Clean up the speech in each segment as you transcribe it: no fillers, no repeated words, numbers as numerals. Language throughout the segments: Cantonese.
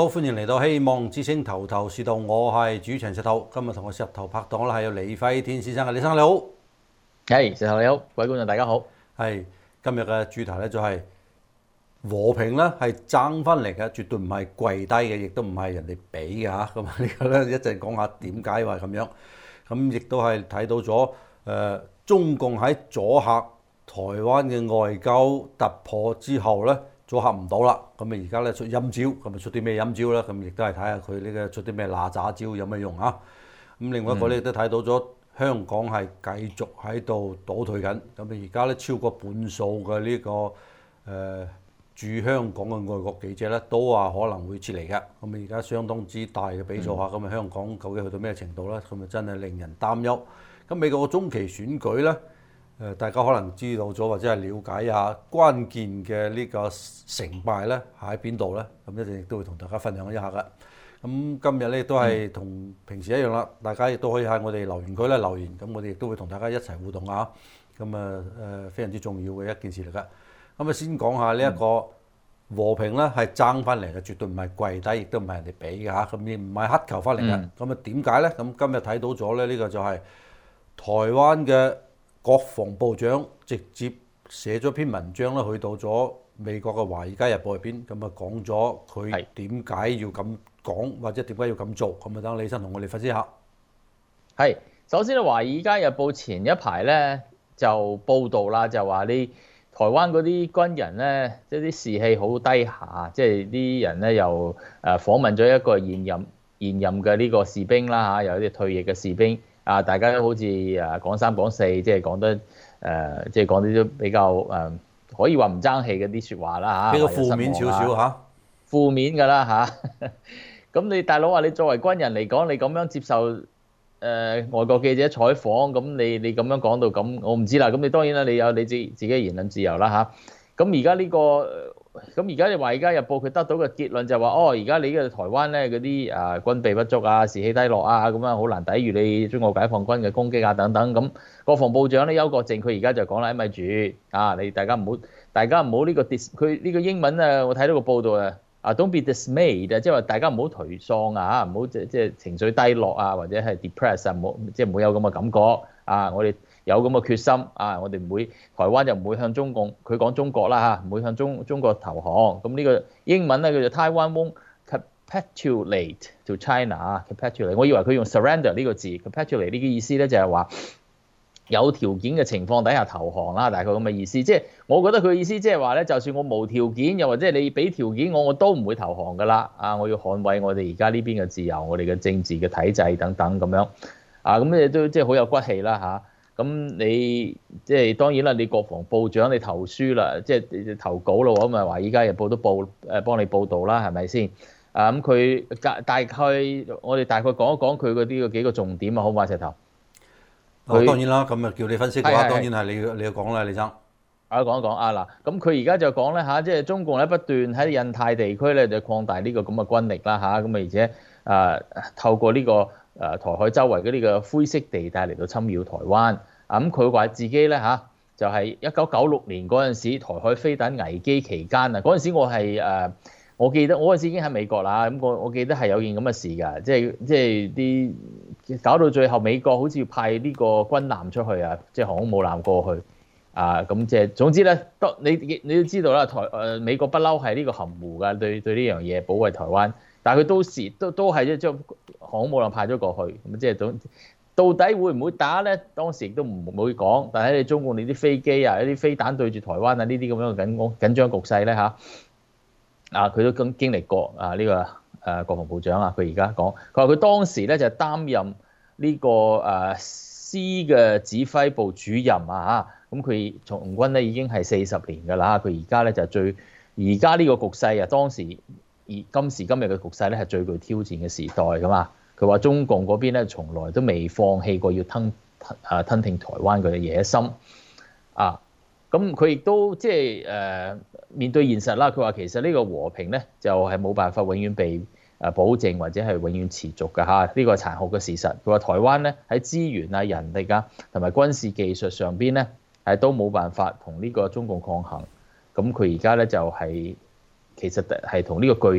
歡迎嚟到希望之星頭頭是道，我係主持人石頭。今日同我石頭拍檔啦，係有李輝天先生嘅，李生你好。 係，石頭你好，各位觀眾大家好。 係今日嘅主題咧就係和平咧係爭翻嚟嘅，絕對唔係跪低嘅，亦都唔係人哋俾嘅嚇。咁呢個咧一陣講下點解話咁樣。咁亦都係睇到咗中共喺阻嚇台灣嘅外交突破之後咧，阻嚇唔到啦。咁啊而家咧出陰招，咁啊出啲咩陰招咧？咁亦都係睇下佢呢個出啲咩嗱喳招有咩用啊？咁另外一個咧都睇到咗香港係繼續喺度倒退緊。咁啊而家咧超過半數嘅呢個駐香港嘅外國記者咧都話可能會撤離嘅。咁啊而家相當之大嘅比數嚇。咁啊香港究竟去到咩程度咧？咁啊真係令人擔憂。咁美國嘅中期選舉咧，大家可能知道咗或者係了解一下關鍵嘅呢個成敗咧喺邊度咧？咁一陣亦都會同大家分享一下嘅。咁今日咧都係同平時一樣啦，大家亦都可以喺我哋留言區咧留言，咁我哋亦都會同大家一齊互動啊。咁啊非常之重要嘅一件事嚟㗎。咁啊先講下呢一個和平咧係爭翻嚟嘅，絕對唔係跪低，亦都唔係人哋俾嘅嚇，咁亦唔係乞求翻嚟嘅。咁啊點解咧？咁今日睇到咗咧，呢個就係台灣嘅國防部長直接寫咗篇文章啦，去到咗美國嘅《華爾街日報》入邊，咁啊講咗佢點解要咁講，或者點解要咁做。咁啊等李生同我哋分析下。 係，首先咧，《華爾街日報》前一排咧就報導啦，就話啲台灣嗰啲軍人咧，即係啲士氣好低下，即係啲人咧又訪問咗一個現任嘅呢個士兵啦嚇，有啲退役嘅士兵啊，大家都好似講三講四，即係講得即係講啲都比較可以話唔爭氣嘅啲説話啦嚇， 比較負面少少嚇， 負面㗎啦嚇。咁你大佬話你作為軍人嚟講，你咁樣接受外國記者採訪，咁你咁樣講到咁，我唔知啦。咁你當然啦，你有你自己嘅言論自由啦嚇。咁而家呢個，咁而家你《華爾街日報》佢得到嘅結論就話，而家你嘅台灣咧嗰啲軍備不足啊、士氣低落啊，咁啊好難抵禦你中國解放軍嘅攻擊啊等等。咁國防部長咧邱國正佢而家就講啦，咪住啊，你大家唔好呢個佢呢個英文啊，我睇到個報道啊。Don't be dismayed， 即係話大家唔好頹喪啊，唔好即係情緒低落啊，或者係 depress 啊，唔好有咁嘅感覺啊。我哋有咁嘅決心啊，我哋唔會台灣就唔會向中共，佢講中國啦嚇，唔會向中國投降。咁呢個英文咧叫做 Taiwan won't capitulate to China 啊 ，capitulate。我以為佢用 surrender 呢個字 ，capitulate 呢個意思咧就係話有條件嘅情況底下投降啦，大概咁嘅意思。即係我覺得佢嘅意思即係話咧，就算我無條件，又或者你俾條件我都唔會投降噶啦。啊，我要捍衛我哋而家呢邊嘅自由，我哋嘅政治嘅體制等等咁樣。啊，咁你都即係好有骨氣啦嚇。咁你即係當然啦，你國防部長你投書啦，即係投稿咯，咁啊《華爾街日報》都幫你報導啦，係咪先？啊咁佢大概我哋大概講一講佢嗰啲個幾個重點啊，好唔好啊，石頭？ 當然啦，咁啊叫你分析嘅話，當然係你要講啦，李生。 講一講啊嗱，咁佢而家就講咧嚇，即係中共咧不斷喺印太地區咧就擴大呢個咁嘅軍力啦嚇，咁而且透過呢個台海周圍嗰啲嘅灰色地帶嚟到侵擾台灣。咁佢話自己咧嚇就係1996年嗰陣時台海飛彈危機期間啊，嗰陣時我記得我嗰陣時已經喺美國啦，咁我記得係有件咁嘅事㗎，即係啲搞到最後美國好似要派呢個軍艦出去啊，即係航空母艦過去啊，咁即係總之咧，你都知道啦，美國不嬲係呢個含糊㗎，對呢樣嘢保衛台灣，但係佢都係將航空母艦派咗過去，咁即係到底會唔會打咧？當時亦都唔會講，但係你中共你啲飛機啊、一啲飛彈對住台灣啊呢啲咁樣嘅緊張局勢咧嚇。佢都經歷過呢個國防部長啊，佢而家講，佢話佢當時咧就擔任呢個C 嘅指揮部主任啊嚇，咁佢從軍咧已經係40年㗎啦，佢而家咧就而家呢個局勢啊，當時今時今日嘅局勢咧係最具挑戰嘅時代㗎嘛，佢話中共嗰邊咧從來都未放棄過要吞併台灣嘅野心啊。咁佢亦都即係面對現實啦。佢話其實呢個和平咧就係冇辦法永遠被保證或者係永遠持續嘅嚇，呢個係殘酷嘅事實。佢話台灣咧喺資源啊、人力啊同埋軍事技術上邊咧都冇辦法同呢個中共抗衡。咁佢而家咧就係其實係同呢個巨人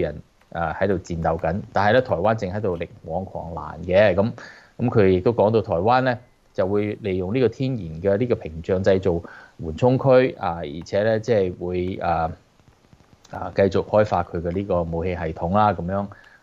喺度戰鬥緊，但係咧台灣正喺度力挽狂瀾嘅。咁佢亦都講到台灣咧就會利用呢個天然嘅呢個屏障製造緩衝區而且咧即係會繼續開發佢嘅呢個武器系統啦，咁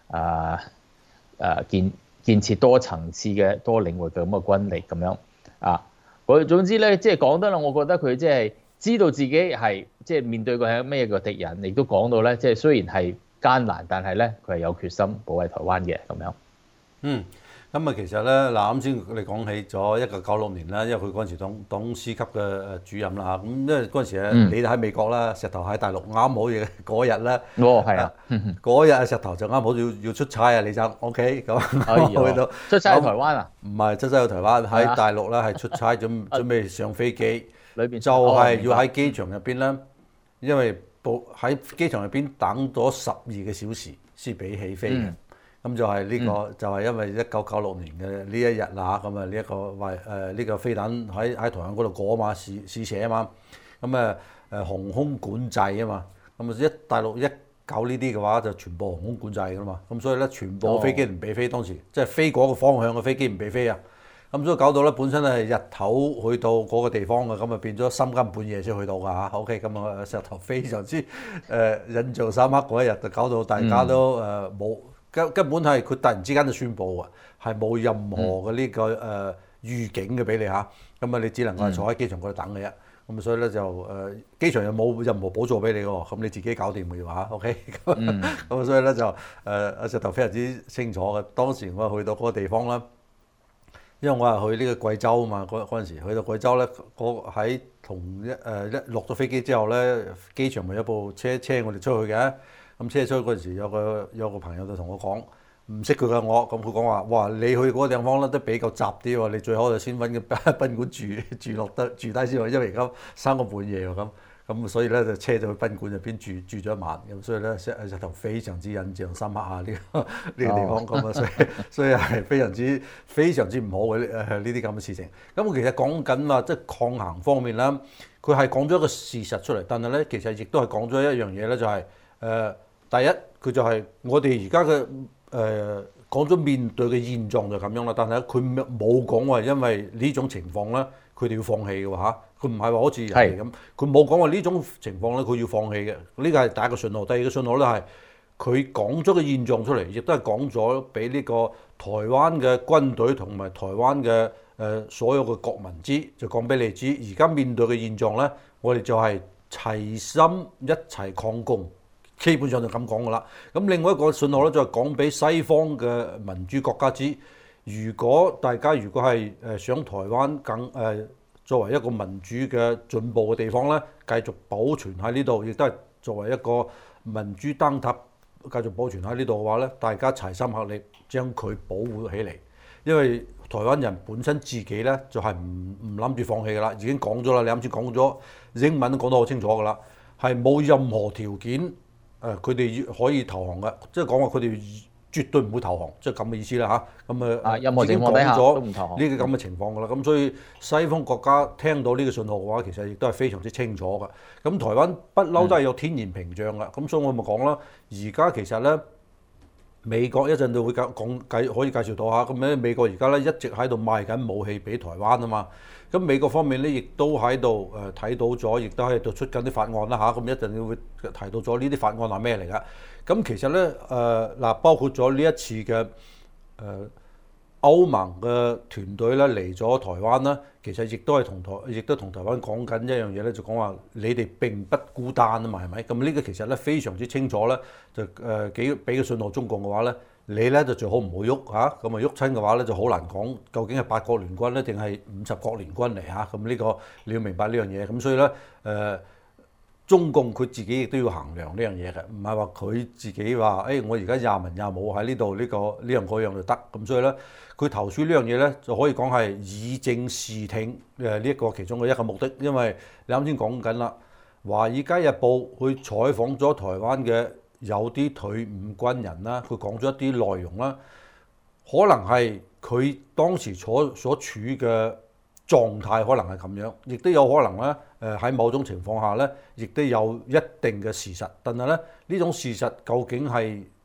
樣建設多層次嘅多領域嘅咁嘅軍力咁樣總之咧，即係講得啦，我覺得佢即係知道自己係即係面對過係咩嘅敵人，亦都講到咧，即係雖然係艱難，但係咧佢係有決心保衛台灣嘅咁樣。 咁其實咧嗱，啱先你講起咗1996年啦，因為佢嗰陣時董事級嘅主任啦咁因為嗰陣時你喺美國啦，石頭喺大陸啱好嘅嗰日咧， 係啊， 嗰日石頭就啱好要出差啊，你就 OK 咁去到出差去台灣啊？ 唔係出差去台灣，喺大陸咧係出差準備上飛機， 裏邊就係要喺機場入邊咧，因為喺機場入邊等咗12個小時先俾起飛嘅。咁就係呢個就係因為1996年嘅呢一日啦，咁呢一個呢個飛彈喺台灣嗰度過啊嘛，試射啊嘛，咁航空管制啊嘛，咁大陸一搞呢啲嘅話就全部航空管制噶嘛，咁所以咧全部飛機唔俾飛，當時即係飛嗰個方向嘅飛機唔俾飛啊，咁所以搞到咧本身係日頭去到嗰個地方嘅，咁變咗深更半夜先去到㗎嚇。OK，咁石頭非常之印象深刻嗰一日，就搞到大家都冇。根本係佢突然之間就宣佈啊，係冇任何嘅呢個預警嘅俾你嚇，咁你只能夠係坐喺機場嗰度等嘅啫。咁所以咧就機場又冇任何補助俾你喎，咁你自己搞掂嘅話 ，OK。咁所以咧就阿石頭非常之清楚嘅。當時我去到嗰個地方啦，因為我係去呢個貴州啊嘛，嗰陣時去到貴州咧，我喺一落咗飛機之後咧，機場咪有部車我哋出去嘅。咁車出去嗰陣時，有個朋友就同我講，唔識佢嘅我，咁佢講話，哇！你去嗰個地方咧都比較雜啲喎，你最好就先揾個賓館住低先喎，因為而家3個半夜喎咁所以咧就車咗去賓館入邊住咗一晚，咁所以咧石頭非常之印象深刻啊！呢個地方咁所以係非常之唔好嘅呢啲咁嘅事情。咁其實講緊話即係抗衡方面啦，佢係講咗一個事實出嚟，但係咧其實亦都係講咗一樣嘢咧，就係第一，佢就係我哋而家嘅講咗面對嘅現狀就咁樣啦。但係佢冇講話，因為呢種情況咧，佢哋要放棄嘅喎嚇。佢唔係話好似人哋咁，佢冇講話呢種情況咧，佢要放棄嘅。呢個係第一個信號。第二個信號咧係佢講咗個現狀出嚟，亦都係講咗俾呢個台灣嘅軍隊同埋台灣嘅所有嘅國民知，就講俾你知，而家面對嘅現狀咧，我哋就係齊心一齊抗共。基本上就咁講噶啦。咁另外一個信號咧，就係講俾西方嘅民主國家知，如果大家係想台灣作為一個民主嘅進步嘅地方咧，繼續保存喺呢度，亦都係作為一個民主燈塔繼續保存喺呢度嘅話咧，大家齊心合力將佢保護起嚟。因為台灣人本身自己咧就係唔諗住放棄噶啦，已經講咗啦。你啱先講咗英文都講得好清楚噶啦，係冇任何條件。佢哋可以投降嘅，即係講話佢哋絕對唔會投降，即係咁嘅意思啦嚇。咁任何情況底下都唔投降呢個咁嘅情況㗎啦。咁所以西方國家聽到呢個信號嘅話，其實亦都係非常之清楚㗎。咁台灣不嬲都係有天然屏障㗎。咁所以我咪講啦，而家其實咧美國一陣就會可以介紹到嚇。咁咧美國而家咧一直喺度賣緊武器俾台灣啊嘛。咁美國方面咧，亦都喺度睇到咗，亦都喺度出緊啲法案啦嚇。咁一陣會提到咗呢啲法案係咩嚟㗎？咁其實咧包括咗呢一次嘅歐盟嘅團隊咧嚟咗台灣啦，其實亦都同台灣講緊一樣嘢咧，就講話你哋並不孤單啊嘛，係咪？咁呢個其實咧非常之清楚咧，就俾個信號中共嘅話咧。你咧就最好唔好喐嚇，咁喐親嘅話咧就好難講究竟係8國聯軍咧定係50國聯軍嚟嚇，咁呢個你要明白呢樣嘢。咁所以咧中共佢自己亦都要衡量呢樣嘢嘅，唔係話佢自己話我而家廿文廿武喺呢度呢樣嗰樣就得。咁所以咧佢投書呢樣嘢咧就可以講係以正視聽呢一個其中嘅一個目的，因為你啱先講緊啦，《華爾街日報》去採訪咗台灣嘅。有啲退伍軍人啦，佢講咗一啲內容啦，可能係佢當時所處嘅狀態，可能係咁樣，亦都有可能咧喺某種情況下咧，亦都有一定嘅事實。但係咧呢種事實究竟係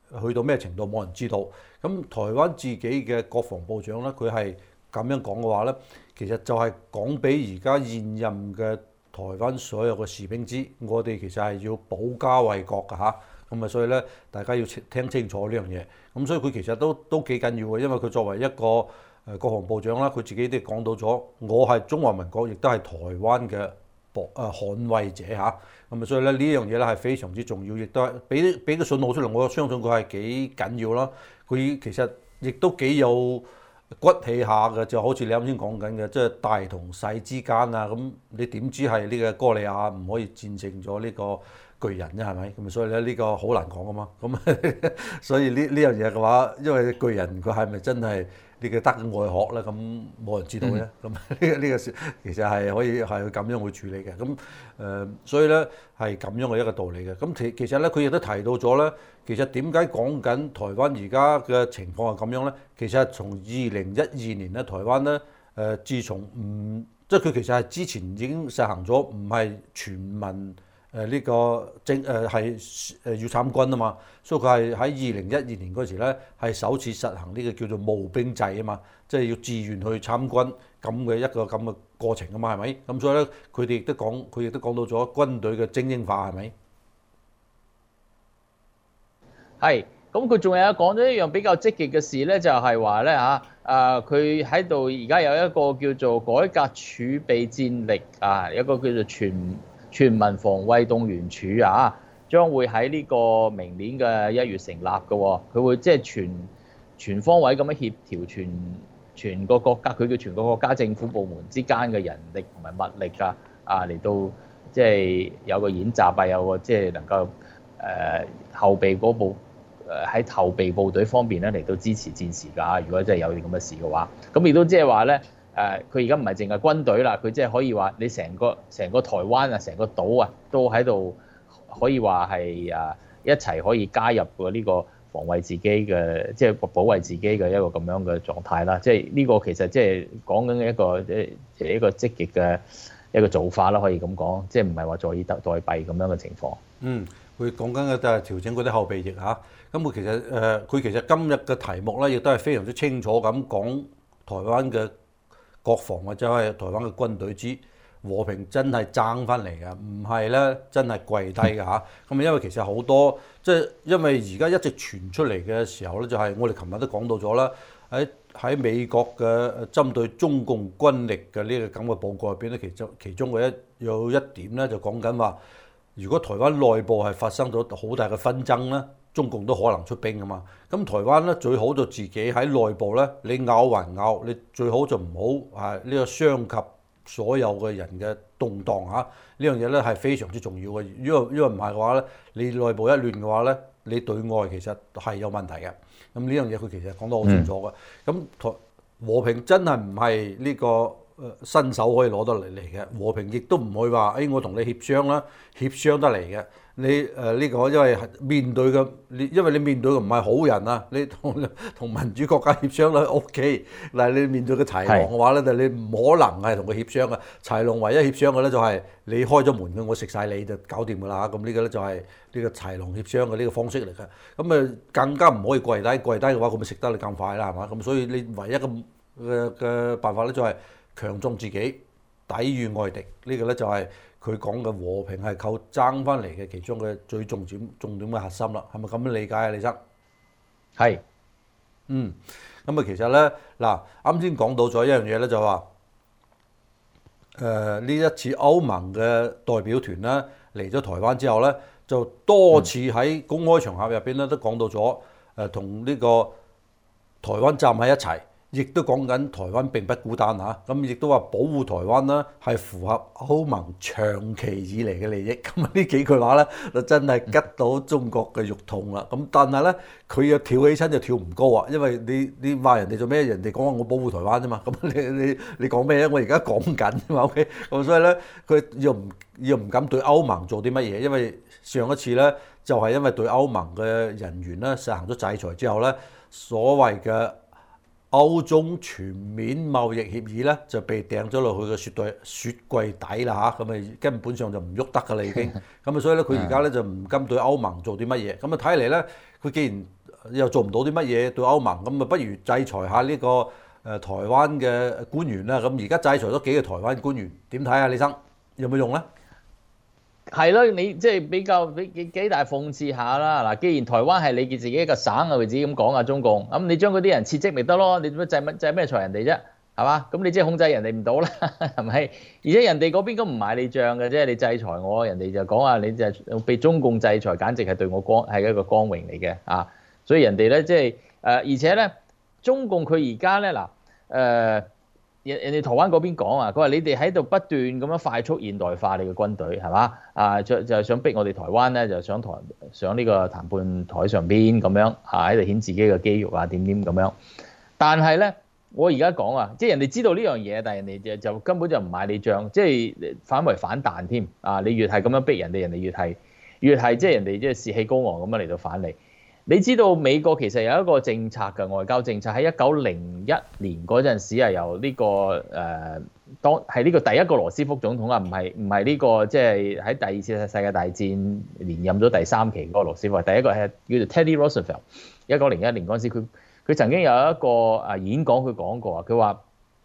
去到咩程度冇人知道。咁台灣自己嘅國防部長咧，佢係咁樣講嘅話咧，其實就係講俾而家現任嘅台灣所有嘅士兵知，我哋其實係要保家衛國㗎嚇。咁啊，所以咧大家要聽清楚呢樣嘢。咁所以佢其實都幾緊要嘅，因為佢作為一個國防部長啦，佢自己都講到咗，我係中華民國，亦都係台灣嘅捍衛者嚇。咁啊，所以咧呢樣嘢咧係非常之重要，亦都係俾個信號出嚟。我相信佢係幾緊要啦。佢其實亦都幾有骨氣下嘅，就好似你啱先講緊嘅，即係大同細之間啊。咁你點知係呢個哥利亞唔可以戰勝咗呢個巨人啫？係咪？咁所以咧呢個好難講啊嘛。咁所以呢樣嘢嘅話，因為巨人佢係咪真係呢個得外殼咧？咁冇人知道咧。咁呢個其實係可以係咁樣去處理嘅。咁所以咧係咁樣嘅一個道理嘅。咁其實咧佢亦都提到咗咧，其實點解講緊台灣而家嘅情況係咁樣咧？其實係從2012年咧，台灣咧自從即係佢其實係之前已經實行咗，唔係全民呢個係要參軍啊嘛，所以佢係喺2012年嗰時咧係首次實行呢個叫做募兵制啊嘛，即係要自願去參軍咁嘅一個咁嘅過程啊嘛，係咪？咁所以咧佢亦都講到咗軍隊嘅精英化係咪？ 係，咁佢仲有講咗一樣比較積極嘅事咧，就係話咧佢喺度而家有一個叫做改革儲備戰力啊，一個叫做全民防衛動員處啊，將會喺呢個明年嘅1月成立嘅喎。佢會即係全方位咁樣協調全個國家，佢叫全個國家政府部門之間嘅人力同埋物力嚟到即係有個演習啊，有個即係能夠後備嗰部喺後備部隊方面咧嚟到支持戰士㗎。如果真係有啲咁嘅事嘅話，咁亦都即係話咧。佢而家唔係淨係軍隊啦，佢即係可以話你成個台灣啊，成個島啊，都喺度可以話係一齊可以加入個呢個防衛自己嘅，即係保衛自己嘅一個咁樣嘅狀態啦。即係呢個其實即係講緊一個積極嘅一個做法啦，可以咁講，即係唔係話坐以待斃咁樣嘅情況。 佢講緊嘅就係調整嗰啲後備役嚇。咁佢其實今日嘅題目咧，亦都係非常之清楚咁講台灣嘅國防或者係台灣嘅軍隊之和平真係爭翻嚟嘅，唔係咧真係跪低嘅嚇。咁因為其實好多即係因為而家一直傳出嚟嘅時候咧，就係我哋琴日都講到咗啦。喺美國嘅針對中共軍力嘅呢個咁嘅報告入邊咧，其中有一點咧就講緊話，如果台灣內部係發生咗好大嘅紛爭咧，中共都可能出兵㗎嘛。咁台灣咧最好就自己喺內部咧，你咬還咬，你最好就唔好呢個傷及所有嘅人嘅動盪嚇。呢樣嘢咧係非常之重要嘅。因為唔係嘅話咧，你內部一亂嘅話咧，你對外其實係有問題嘅。咁呢樣嘢佢其實講得好清楚嘅。咁和平真係唔係呢個伸手可以攞得嚟嘅，和平亦都唔會話我同你協商啦，協商得嚟嘅。你呢個因為面對嘅，因為你面對嘅唔係好人啊，你同民主國家協商啦 OK。嗱，你面對嘅豺狼嘅話咧，就你唔可能係同佢協商嘅。豺狼唯一協商嘅咧就係你開咗門嘅，我食晒你就搞掂㗎啦。咁呢個咧就係呢個豺狼協商嘅呢個方式嚟嘅。咁更加唔可以跪低嘅話，佢咪食得你更快啦，係嘛？咁所以你唯一嘅辦法咧就係強壯自己，抵禦外敵。呢個咧就係佢講嘅和平係靠爭翻嚟嘅其中嘅最重點嘅核心啦，係咪咁樣理解啊，李生？ 係。 咁其實咧嗱，啱先講到咗一樣嘢咧，就話呢一次歐盟嘅代表團咧嚟咗台灣之後咧，就多次喺公開場合入邊咧都講到咗同呢個台灣站喺一齊。亦都講緊台灣並不孤單嚇，咁亦都話保護台灣啦，係符合歐盟長期以嚟嘅利益。咁呢幾句話咧，就真係吉到中國嘅肉痛啦。咁但係咧，佢又跳起身就跳唔高啊，因為你話人哋做咩？人哋講話我保護台灣啫嘛。咁你講咩咧？我而家講緊啫嘛。OK，咁所以咧，佢又唔敢對歐盟做啲乜嘢，因為上一次咧就係因為對歐盟嘅人員咧實行咗制裁之後咧，所謂嘅歐中全面貿易協議咧就被掟咗落去嘅雪櫃底啦嚇，咁根本上就唔喐得噶啦已經。咁所以咧佢而家咧就唔敢對歐盟做啲乜嘢。咁睇嚟咧，佢既然又做唔到啲乜嘢對歐盟，咁啊不如制裁下呢個台灣嘅官員啦。咁而家制裁咗幾個台灣官員，點睇啊？李生有冇用咧？ 係咯，你即係比較幾大諷刺下啦。嗱，既然台灣係你自己一個省啊，佢自己咁講啊，中共咁你將嗰啲人撤職咪得咯？你做乜制咩裁人哋啫？係嘛？咁你即係控制人哋唔到啦，係咪？而且人哋嗰邊都唔買你帳嘅啫，你制裁我，人哋就講話你就被中共制裁，簡直係對我係一個光榮嚟嘅啊！所以人哋咧即係而且咧中共佢而家咧嗱人哋台灣嗰邊講啊，佢話你哋喺度不斷咁樣快速現代化你嘅軍隊係嘛啊？就想逼我哋台灣咧，就上呢個談判台上邊咁樣喺度顯自己嘅肌肉啊點咁樣，但係咧。我而家講啊，即係人哋知道呢樣嘢，但係人哋就根本就唔買你帳，即係反為反彈添啊！你越係咁樣逼人哋，人哋越係即係人哋即係士氣高昂咁樣嚟到反你。你知道美國其實有一個政策嘅外交政策，喺1901年嗰陣時係由呢個當係呢個第一個羅斯福總統啊，唔係呢個即係喺第二次世界大戰連任咗第3期嗰個羅斯福，第一個係叫做 Teddy Roosevelt。1901年嗰陣時佢曾經有一個演講，佢講過啊，佢話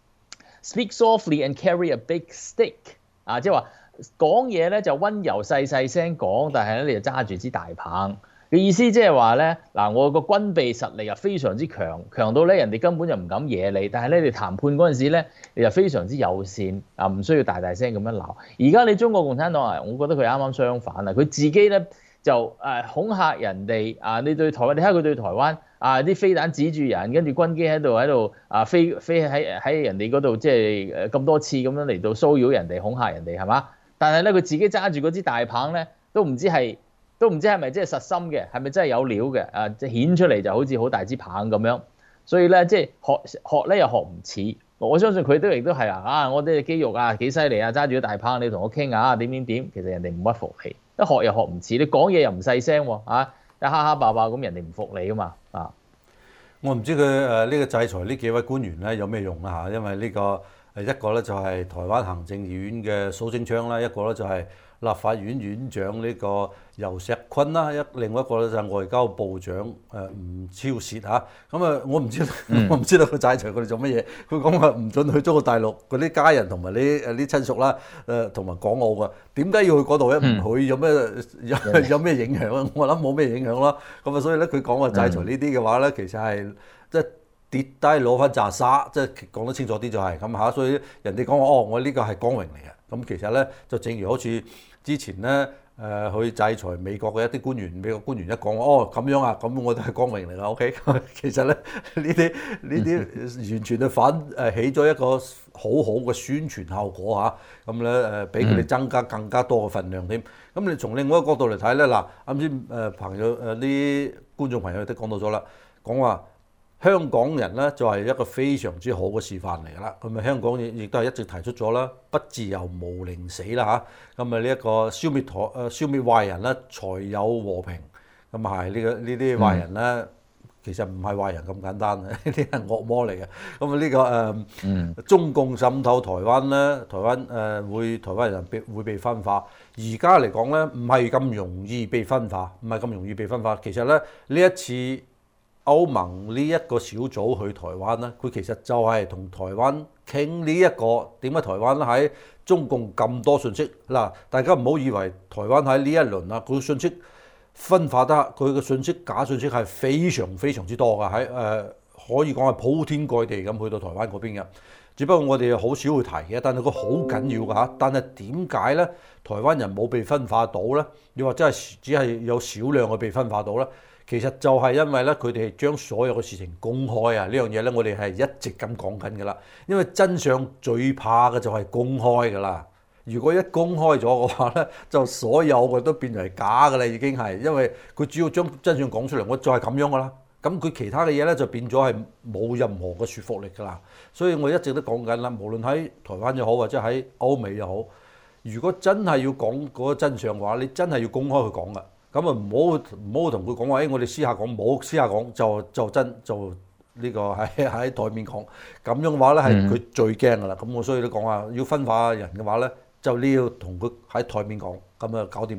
Speak softly and carry a big stick 啊，即係話講嘢咧就温柔細聲講，但係咧你就揸住支大棒嘅意思，即係話咧嗱，我個軍備實力啊非常之強到咧人哋根本就唔敢惹你，但係咧你談判嗰陣時咧你就非常之友善啊，唔需要大聲咁樣鬧。而家你中國共產黨啊，我覺得佢啱啱相反啊，佢自己咧就恐嚇人哋啊，你對台灣，你睇下佢對台灣。啲飛彈指住人，跟住軍機喺度飛喺人哋嗰度，即係咁多次咁樣嚟到騷擾人哋、恐嚇人哋係嘛？但係咧佢自己揸住嗰支大棒咧，都唔知係咪即係實心嘅，係咪真係有料嘅？即係顯出嚟就好似好大支棒咁樣。所以咧即係學咧又學唔似。我相信佢亦都係我哋嘅肌肉啊幾犀利啊，揸住個大棒你同我傾啊點，其實人哋唔屈服你，一學又學唔似，你講嘢又唔細聲喎一哈哈爆爆咁，人哋唔服你噶嘛啊！ 我唔知佢呢個制裁呢幾位官員咧有咩用啦嚇，因為呢個一個咧就係台灣行政院嘅蘇貞昌啦，一個咧就係立法院院長呢個游錫堃啦，另外一個咧就係外交部長吳釗燮嚇。咁我唔知道佢制裁佢哋做乜嘢。佢講話唔准去中國大陸嗰啲家人同埋啲親屬啦，同埋港澳嘅。點解要去嗰度咧？唔去有咩影響啊？我諗冇咩影響啦。咁所以咧佢講話制裁呢啲嘅話咧，其實係即係跌低攞翻紮沙，即係講得清楚啲就係咁嚇。所以人哋講話我呢個係光榮嚟嘅。咁其實咧就正如好似之前咧去制裁美國嘅一啲官員，美國官員一講咁樣啊，咁我都係光榮嚟㗎。OK， 其實咧呢啲完全係起咗一個好嘅宣傳效果嚇。咁咧俾佢哋增加更加多嘅份量添。咁你從另外一個角度嚟睇咧，嗱啱先朋友啲觀眾朋友都講到咗啦，講話。香港人咧就係一個非常之好嘅示範嚟㗎啦，咁香港亦都係一直提出咗啦，不自由無寧死啦嚇，咁呢一個消滅壞人咧才有和平，咁係呢啲壞人咧其實唔係壞人咁簡單嘅，呢啲係惡魔嚟嘅。咁中共滲透台灣咧，台灣人會被分化，而家嚟講咧唔係咁容易被分化，其實咧呢一次。歐盟呢一個小組去台灣咧，佢其實就係同台灣傾呢一個點解台灣喺中共咁多信息嗱，大家唔好以為台灣喺呢一輪啊，佢信息分化得佢嘅信息假信息係非常之多㗎，可以講係鋪天蓋地咁去到台灣嗰邊嘅，只不過我哋好少會提嘅，但係佢好緊要㗎嚇。但係點解咧台灣人冇被分化到咧？你話真係只係有少量嘅被分化到咧？其實就係因為咧，佢哋將所有嘅事情公開啊！呢樣嘢咧，我哋係一直咁講緊㗎啦。因為真相最怕嘅就係公開㗎啦。如果一公開咗嘅話咧，就所有嘅都變為假㗎啦，已經係。因為佢主要將真相講出嚟，我就係咁樣㗎啦。咁佢其他嘅嘢咧就變咗係冇任何嘅說服力㗎啦。所以我一直都講緊啦，無論喺台灣又好，或者喺歐美又好，如果真係要講嗰個真相嘅話，你真係要公開去講㗎。咁啊唔好同佢講話，我哋私下講，冇私下講就呢個喺台面講，咁樣嘅話咧係佢最驚噶啦。咁我所以都講話要分化人嘅話咧，就你要同佢喺台面講，咁啊搞掂噶啦。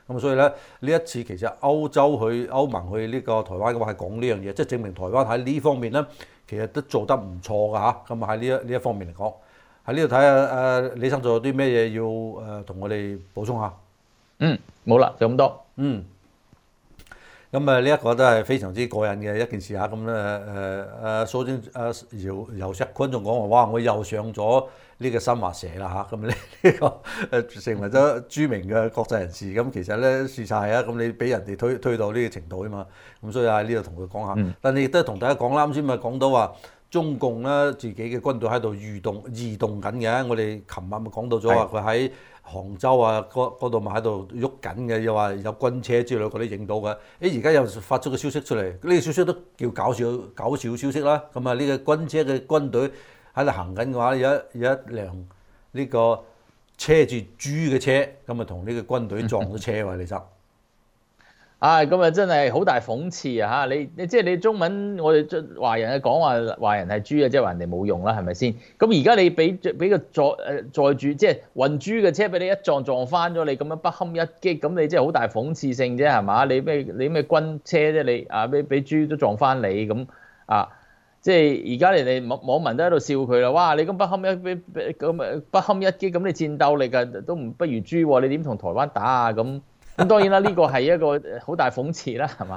咁所以咧呢一次其實歐盟去呢個台灣嘅話係講呢樣嘢，即係證明台灣喺呢方面咧其實都做得唔錯㗎嚇。咁喺呢一方面嚟講，喺呢度睇下李生仲有啲咩嘢要同我哋補充下？ 冇啦，就咁多。 咁呢一個都係非常之過癮嘅一件事嚇。咁蘇貞姚錫堃仲講話，哇！我又上咗呢個新華社啦嚇。咁呢個成為咗著名嘅國際人士。咁其實咧事實係啊，咁你俾人哋推到呢個程度啊嘛。咁所以喺呢度同佢講下。但係亦都同大家講啦，啱先咪講到話中共咧自己嘅軍隊喺度移動緊嘅。我哋琴晚咪講到咗話佢喺杭州啊，嗰度咪喺度喐緊嘅，又話有軍車之類嗰啲影到嘅。而家又發出個消息出嚟，呢個消息都叫搞笑消息啦。咁啊，呢個軍車嘅軍隊喺度行緊嘅話，有一輛呢個車住豬嘅車，咁啊同呢個軍隊撞咗車喎，李生。 咁啊真係好大諷刺啊！嚇，你即係你中文，我哋華人講話人係豬啊，即係話人哋冇用啦，係咪先？咁而家你俾個載住即係運豬嘅車俾你一撞翻咗，你咁樣不堪一擊，咁你即係好大諷刺性啫，係嘛？你咩軍車啫？你俾豬都撞翻你咁啊！即係而家你哋網民都喺度笑佢啦！哇！你咁不堪一擊，咁你戰鬥力啊都不如豬喎！你點同台灣打啊咁？咁當然啦，呢個係一個好大諷刺啦，係嘛？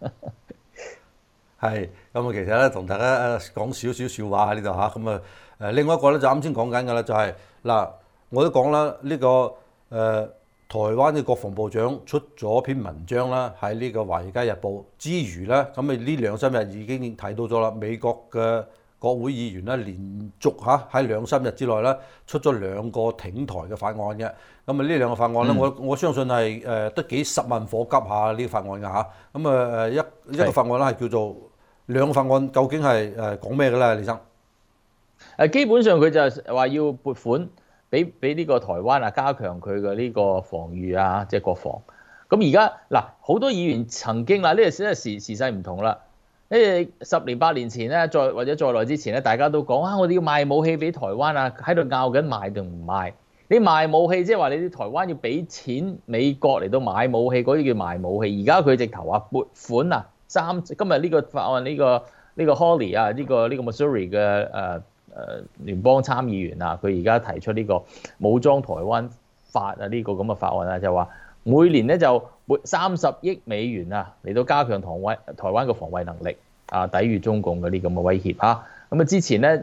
係咁啊，其實咧同大家講少少笑話喺呢度嚇。咁啊另外一個咧就啱先講緊㗎啦，就係嗱，我都講啦，呢個台灣嘅國防部長出咗篇文章啦，喺呢個《華爾街日報》之餘咧，咁啊呢兩三日已經睇到咗啦，美國嘅國會議員咧連續喺兩三日之內咧出咗兩個挺台嘅法案嘅。咁啊呢兩個法案咧，我相信係得幾十萬火急下呢個法案㗎嚇。咁啊一個法案咧係叫做兩個法案，究竟係講咩嘅咧，李生？ 基本上佢就係話要撥款俾呢個台灣啊，加強佢嘅呢個防禦啊，即係國防。咁而家嗱，好多議員曾經啦，呢個時勢唔同啦。10年8年前咧，或者再耐之前咧，大家都講我哋要賣武器俾台灣啊，喺度拗緊賣定唔賣。你賣武器即係話你啲台灣要俾錢美國嚟到買武器，嗰啲叫賣武器。而家佢直頭話撥款啊，今日呢個法案呢個 Hawley 啊，呢個 Missouri 嘅聯邦參議員啊，佢而家提出呢個武裝台灣法啊，呢個咁嘅法案啊，就話每年咧就撥30億美元啊，嚟到加強台灣嘅防衛能力啊，抵禦中共嗰啲咁嘅威脅啊。咁啊之前咧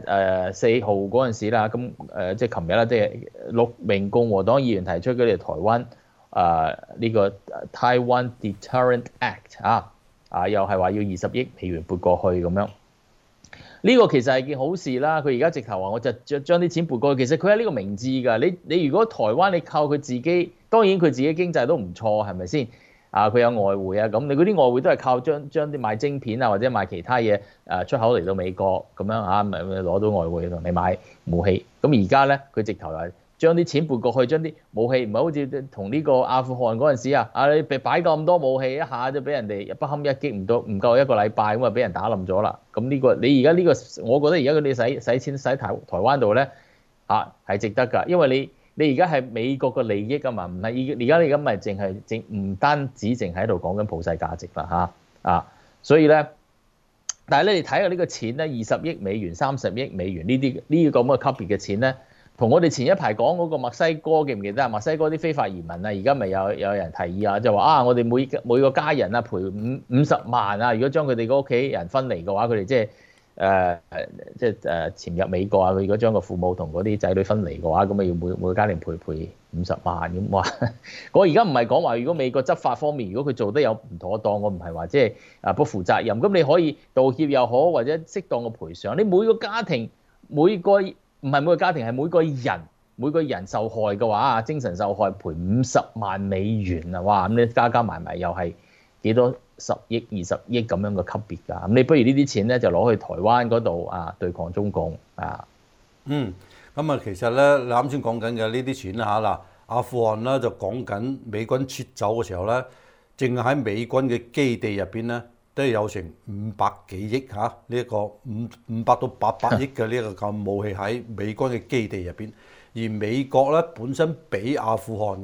4號嗰陣時啦，咁即係琴日啦，即係6名共和黨議員提出嗰啲台灣呢個 Taiwan Deterrent Act 又係話要20億美元撥過去咁樣。呢個其實係件好事啦。佢而家直頭話我就將啲錢撥過去，其實佢係呢個明智㗎。你如果台灣你靠佢自己，當然佢自己經濟都唔錯，係咪先？佢有外匯啊，咁你嗰啲外匯都係靠將啲賣晶片啊，或者賣其他嘢出口嚟到美國咁樣嚇，咪攞到外匯同你買武器。咁而家咧，佢直頭係將啲錢撥過去，將啲武器唔係好似同呢個阿富汗嗰陣時你擺咁多武器，一下就俾人哋不堪一擊，唔夠一個禮拜咁啊，俾人打冧咗啦。咁呢個你而家呢個，我覺得而家佢哋使錢使台灣度咧係值得㗎，因為你而家係美國嘅利益啊嘛，唔係而家你咁咪唔單止淨喺度講緊普世價值啦所以咧，但係咧你睇下呢個錢咧，20億美元、30億美元呢個咁嘅級別嘅錢咧，同我哋前一排講嗰個墨西哥記唔記得啊？墨西哥啲非法移民啊，而家咪有人提議啊，就話我哋每個家人啊賠50萬啊，如果將佢哋個屋企人分離嘅話，佢哋即係潛入美國啊！佢如果將個父母同嗰啲仔女分離嘅話，咁咪要每個家庭賠50萬咁話。我而家唔係講話，如果美國執法方面，如果佢做得有唔妥當，我唔係話即係不負責任。咁你可以道歉又好，或者適當嘅賠償。你每個家庭唔係每個家庭係每個人受害嘅話，精神受害賠50萬美元啊！哇！咁你加埋又係幾多10億、20億咁樣嘅級別㗎？咁你不如呢啲錢咧就攞去台灣嗰度對抗中共啊！ 咁其實咧你啱先講緊嘅呢啲錢嗱，阿富汗咧就講緊美軍撤走嘅時候咧，淨係喺美軍嘅基地入邊咧都有成500幾億呢一個500到800億嘅呢一個咁武器喺美軍嘅基地入邊，而美國咧本身俾阿富汗嘅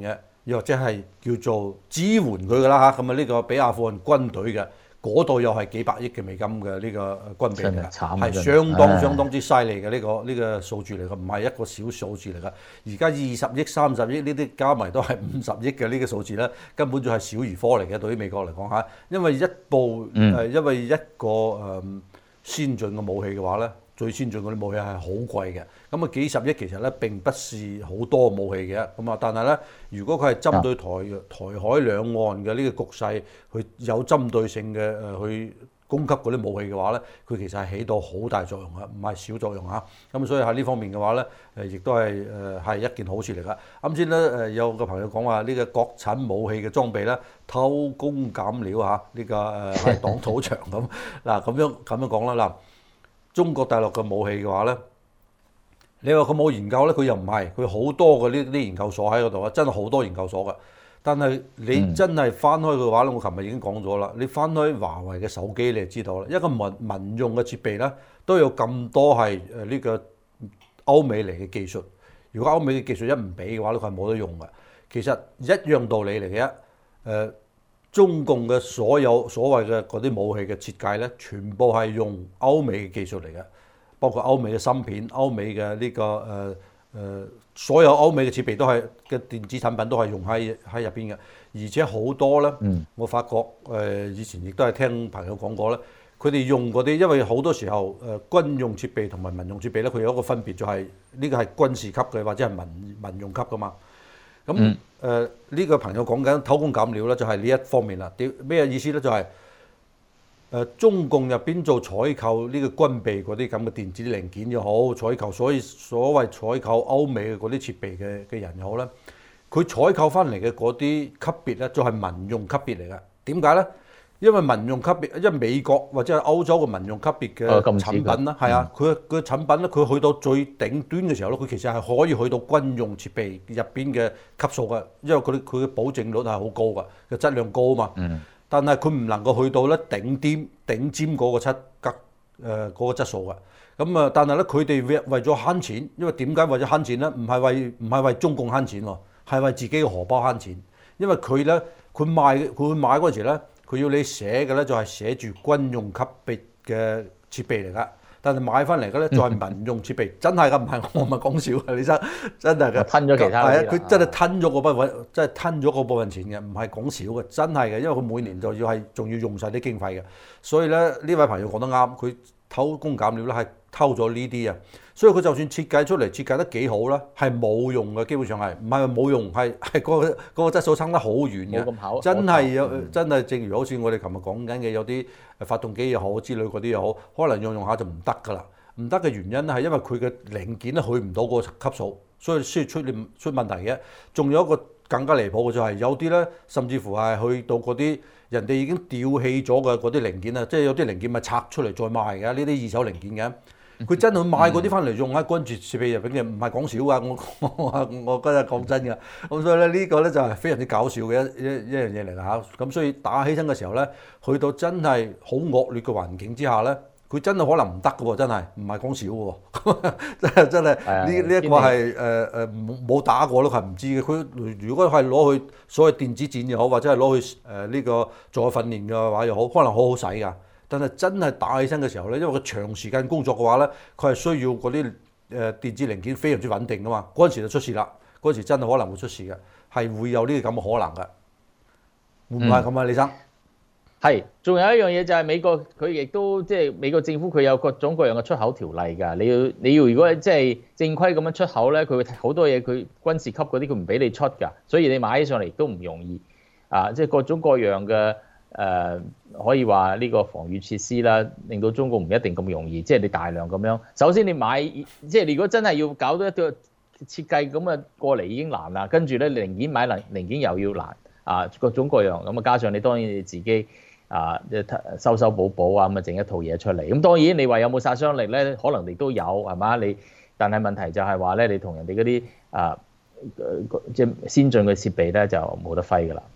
又或者係叫做支援佢㗎啦嚇。咁啊呢個俾阿富汗軍隊嘅嗰度又係幾百億嘅美金嘅呢個軍備嚟㗎，係相當之犀利嘅呢個數字嚟㗎，唔係一個小數字嚟㗎。而家20億、30億呢啲加埋都係50億嘅呢個數字咧，根本就係小兒科嚟嘅對於美國嚟講嚇。因為因為一個先進嘅武器嘅話咧，最先進嗰啲武器係好貴嘅。咁啊幾十億其實咧並不是好多武器嘅，咁啊但係咧，如果佢係針對台海兩岸嘅呢個局勢，去有針對性嘅去供給嗰啲武器嘅話咧，佢其實係起到好大作用嘅，唔係小作用嚇。咁所以喺呢方面嘅話咧，亦都係一件好事嚟㗎。啱先咧有個朋友講話呢個國產武器嘅裝備咧偷工減料嚇，呢個係擋土牆咁。嗱咁樣講啦嗱，中國大陸嘅武器嘅話咧。你話佢冇研究咧，佢又唔係，佢好多嘅呢啲研究所喺嗰度啊，真係好多研究所㗎。但係你真係翻開嘅話咧，我琴日已經講咗啦。你翻開華為嘅手機，你就知道啦。一個民用嘅設備咧，都有咁多係呢個歐美嚟嘅技術。如果歐美嘅技術一唔俾嘅話咧，佢係冇得用嘅。其實一樣道理嚟嘅。中共嘅所謂嘅嗰啲武器嘅設計咧，全部係用歐美嘅技術嚟嘅。包括歐美嘅芯片、歐美嘅呢個所有歐美嘅設備都係嘅電子產品都係用喺入邊嘅，而且好多咧，我發覺以前亦都係聽朋友講過咧，佢哋用嗰啲，因為好多時候軍用設備同埋民用設備咧，佢有一個分別就係呢個係軍事級嘅或者係民用級噶嘛。咁呢個朋友講緊偷工減料咧，就係呢一方面啦。咩意思咧？就係中共入邊做採購呢個軍備嗰啲咁嘅電子零件又好，採購所謂採購歐美嘅嗰啲設備嘅人又好咧，佢採購翻嚟嘅嗰啲級別咧，就係民用級別嚟嘅。點解咧？因為民用級別，因為美國或者係歐洲嘅民用級別嘅產品啦，係啊，佢嘅產品咧，佢去到最頂端嘅時候咧，佢其實係可以去到軍用設備入邊嘅級數嘅，因為佢嘅保證率係好高嘅，嘅質量高啊嘛。但係佢唔能夠去到咧頂尖嗰個嗰個質素嘅。咁啊，但係咧佢哋為咗慳錢，因為點解為咗慳錢咧？唔係為中共慳錢喎，係為自己嘅荷包慳錢。因為佢會買嗰陣時咧，佢要你寫嘅咧就係寫住軍用級別嘅設備嚟㗎。但係買翻嚟嘅咧就係民用設備，真係㗎，唔係我唔係講笑嘅，你真係嘅。 吞咗其他。係啊， 佢真係吞咗嗰部分，真係吞咗嗰部分錢嘅，唔係講少嘅，真係嘅，因為佢每年就仲要用晒啲經費嘅，所以咧呢位朋友講得啱，佢偷工減料咧係偷咗呢啲啊，所以佢就算設計出嚟設計得幾好啦，係冇用嘅，基本上係唔係冇用，係嗰個質素差得好遠嘅， 冇咁好， 真係真係正如好似我哋琴日講緊嘅，有啲發動機又好之類嗰啲又好，可能用下就唔得㗎啦。唔得嘅原因係因為佢嘅零件咧去唔到個級數，所以先出問題嘅。仲有一個更加離譜嘅就係有啲咧，甚至乎係去到嗰啲人哋已經掉棄咗嘅嗰啲零件啊，即係有啲零件咪拆出嚟再賣嘅，呢啲二手零件嘅。佢真係買嗰啲翻嚟用喺軍事設備入邊嘅，唔係講笑㗎。我今日講真㗎。咁所以咧呢個咧就係非常之搞笑嘅一樣嘢嚟㗎嚇。咁所以打起身嘅時候咧，去到真係好惡劣嘅環境之下咧。佢真係可能唔得嘅喎，真係唔係講少嘅喎，真係呢一個係冇打過咯，佢係唔知嘅。佢如果係攞去所謂電子戰又好，或者係攞去呢個做訓練嘅話又好，可能好好使㗎。但係真係打起身嘅時候咧，因為佢長時間工作嘅話咧，佢係需要嗰啲電子零件非常之穩定㗎嘛。嗰陣時就出事啦，嗰陣時真係可能會出事嘅，係會有呢個咁嘅可能㗎。會唔會係咁啊，李生？ 係，仲有一樣嘢就係美國佢亦都即係美國政府佢有各種各樣嘅出口條例㗎。你要如果即係正規咁樣出口咧，佢好多嘢佢軍事級嗰啲佢唔俾你出㗎，所以你買起上嚟亦都唔容易啊！即係各種各樣嘅可以話呢個防禦設施啦，令到中國唔一定咁容易。即係你大量咁樣，首先你買即係你如果真係要搞到一個設計咁啊過嚟已經難啦，跟住咧零件買零件又要難啊，各種各樣咁啊，加上你當然你自己。修補啊，咁啊整一套嘢出嚟。咁當然你話有冇殺傷力咧？可能你都有係嘛？但係問題就係話咧，你同人哋嗰啲即係先進嘅設備咧就冇得揮㗎啦。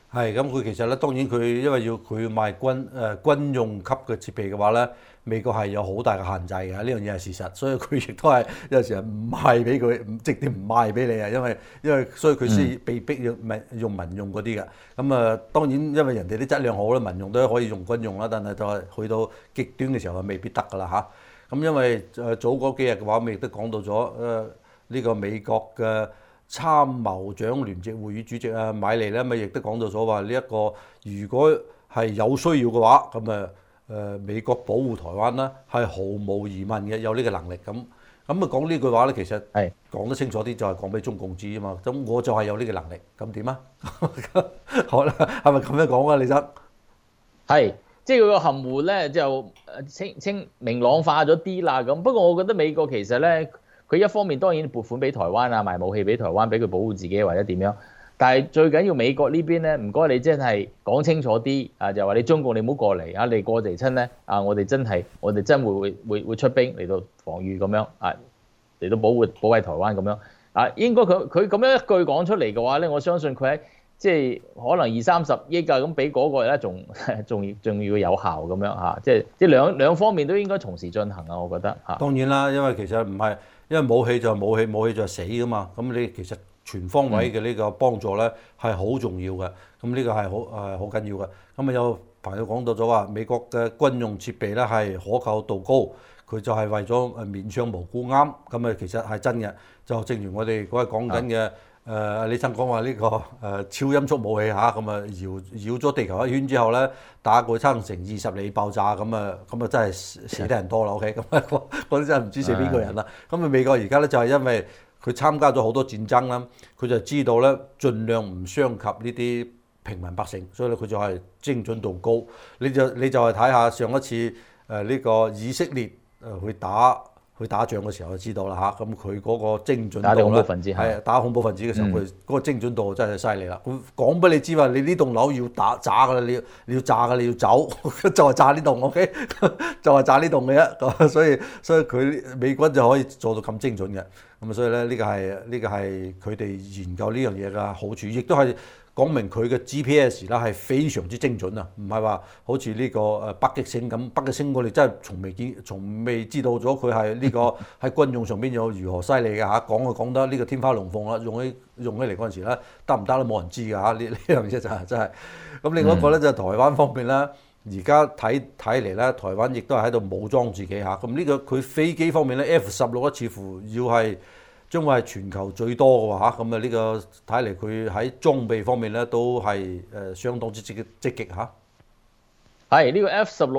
係咁，佢其實咧當然佢因為要佢賣軍用級嘅設備嘅話咧，美國係有好大嘅限制嘅，呢樣嘢係事實，所以佢亦都係有時係唔賣俾佢，直接唔賣俾你啊，因為所以佢先被逼要用民用嗰啲嘅。咁啊當然因為人哋啲質量好啦，民用都可以用軍用啦，但係就係去到極端嘅時候就未必得㗎啦嚇。咁因為早嗰幾日嘅話，我亦都講到咗呢個美國嘅參謀長聯席會議主席啊，米利咧咪亦都講到咗話呢一個，如果係有需要嘅話，咁美國保護台灣咧係毫無疑問嘅，有呢個能力咁。講呢句話咧，其實係講得清楚啲，就係講俾中共知啊嘛。咁我就係有呢個能力，咁點啊？好啦，係咪咁樣講啊？李生係，即係佢個含糊咧就清明朗化咗啲啦咁。不過我覺得美國其實咧，佢一方面當然撥款俾台灣啊，賣武器俾台灣，俾佢保護自己或者點樣。但係最緊要美國呢邊咧，唔該你真係講清楚啲啊，就話你中共你唔好過嚟啊，你過嚟親咧啊，我哋真會出兵嚟到防禦咁樣啊，嚟到保衛台灣咁樣啊。應該佢咁樣一句講出嚟嘅話咧，我相信佢喺即係可能20-30億啊，咁俾嗰個咧仲要有效咁樣嚇，即係兩方面都應該同時進行啊，我覺得嚇。 當然啦，因為其實唔係，因為武器就係武器，武器就係死噶嘛。咁你其實全方位嘅呢個幫助咧係好重要嘅，咁呢個係好緊要嘅。咁有朋友講到咗話，美國嘅軍用設備咧係可靠度高，佢就係為咗面上無辜啱。咁其實係真嘅，就正如我哋嗰日講緊嘅李生講話呢個超音速武器嚇，咁繞咗地球一圈之後咧，打佢差成20里爆炸，咁真係死得人多啦。OK， 咁嗰啲真係唔知死邊個人啦。咁美國而家咧就係因為佢參加咗好多戰爭啦，佢就知道咧，盡量唔傷及呢啲平民百姓，所以咧佢就係精準度高。你就係睇下上一次呢個以色列去打仗嘅時候就知道啦嚇。咁佢嗰個精準度咧，係打恐怖分子嘅時候，佢嗰個精準度真係犀利啦。佢講俾你知話，你呢棟樓要炸㗎啦，你要炸㗎，你要走，就係炸呢棟 OK， 就係炸呢棟嘅啫。所以佢美軍就可以做到咁精準嘅。咁所以咧，呢個係佢哋研究呢樣嘢嘅好處，亦都係講明佢嘅 GPS 啦係非常之精準啊！唔係話好似呢個北極星咁，北極星我哋真係從未知道咗佢係呢個喺軍用上邊有如何犀利嘅嚇，講得呢個天花龍鳳啦，用起嚟嗰陣時咧得唔得都冇人知㗎嚇，呢樣嘢就係真係。咁另外一個咧就係台灣方面啦。而家睇嚟咧，台灣亦都係喺度武裝自己嚇。咁呢個佢飛機方面咧 F-16似乎將會係全球最多嘅話嚇。咁呢個睇嚟佢喺裝備方面咧都係相當之積極嚇。 係呢個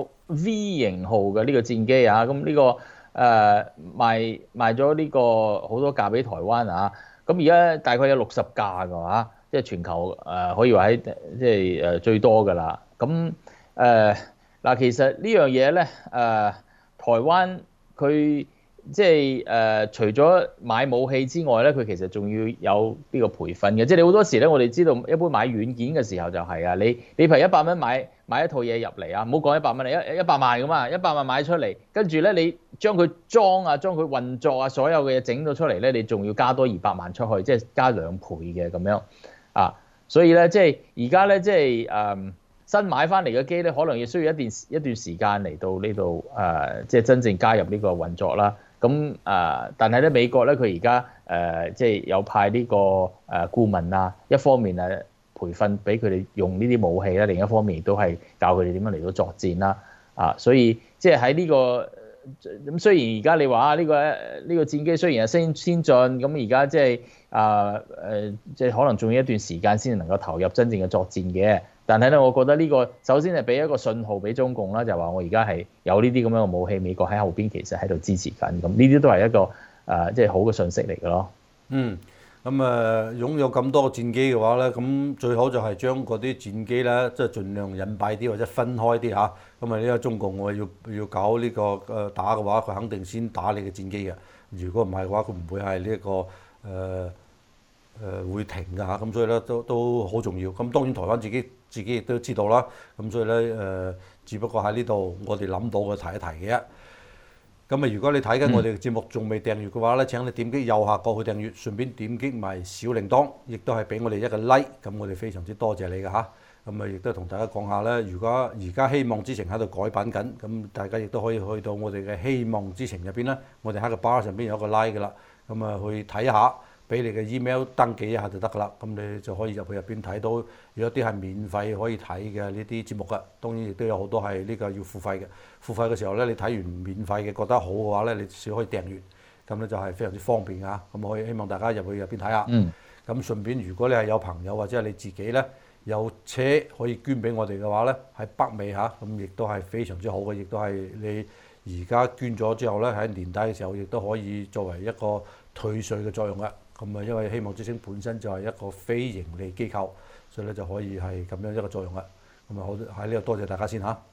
F-16V 型號嘅呢個戰機啊，咁呢個賣咗呢個好多架俾台灣啊。咁而家大概有60架嘅話，即係全球可以話喺即係最多㗎啦。咁嗱，其實呢樣嘢咧，台灣佢即係除咗買武器之外咧，佢其實仲要有呢個培訓嘅。即係你好多時咧，我哋知道一般買軟件嘅時候就係啊，你譬如100蚊買一套嘢入嚟啊，唔好講100蚊嚟，100萬咁啊，100萬買出嚟，跟住咧你將佢裝啊，將佢運作啊，所有嘅嘢整到出嚟咧，你仲要加多200萬出去，即係加2倍嘅咁樣啊。所以咧，即係而家咧，即係新買翻嚟嘅機咧，可能要需要一段時間嚟到呢度即係真正加入呢個運作啦。咁但係咧，美國咧佢而家即係有派呢個顧問啊，一方面培訓俾佢哋用呢啲武器啦，另一方面亦都係教佢哋點樣嚟到作戰啦。所以即係喺呢個咁，雖然而家你話呢個戰機雖然係先進，咁而家即係即係可能仲要一段時間先能夠投入真正嘅作戰嘅。但係咧，我覺得呢個首先係俾一個信號俾中共啦，就話我而家係有呢啲咁樣嘅武器，美國喺後邊其實喺度支持緊，咁呢啲都係一個即係好嘅信息嚟嘅咯。 咁擁有咁多個戰機嘅話咧，咁最好就係將嗰啲戰機咧，即係盡量隱蔽啲或者分開啲嚇。咁呢個中共我要搞呢個打嘅話，佢肯定先打你嘅戰機嘅。如果唔係嘅話，佢唔會係呢一個會停㗎嚇。咁所以咧都好重要。咁當然台灣自己亦都知道啦。咁所以咧只不過喺呢度我哋諗到嘅提一提嘅啫。咁如果你睇緊我哋嘅節目仲未訂閱嘅話咧，請你點擊右下角去訂閱，順便點擊埋小鈴鐺，亦都係俾我哋一個 like，咁我哋非常之多謝你㗎嚇。 咁亦都同大家講下咧，如果而家希望之城喺度改版緊，咁大家亦都可以去到我哋嘅希望之城入邊咧，我哋喺個 bar 上邊有個 like 噶啦，咁去睇下，俾你嘅 email 登記一下就得噶啦，咁你就可以入去入邊睇到有一啲係免費可以睇嘅呢啲節目噶，當然亦都有好多係呢個要付費嘅。付費嘅時候咧，你睇完免費嘅覺得好嘅話咧，你只可以訂閱，咁咧就係非常之方便啊！咁可以希望大家入去入邊睇下。咁順便如果你係有朋友或者係你自己咧有車可以捐俾我哋嘅話咧，喺北美嚇，咁亦都係非常之好嘅，亦都係你而家捐咗之後咧，喺年底嘅時候亦都可以作為一個退稅嘅作用嘅。咁因為希望之星本身就係一個非盈利機構，所以咧就可以係咁樣一個作用嘅。咁好喺呢度多謝大家先嚇。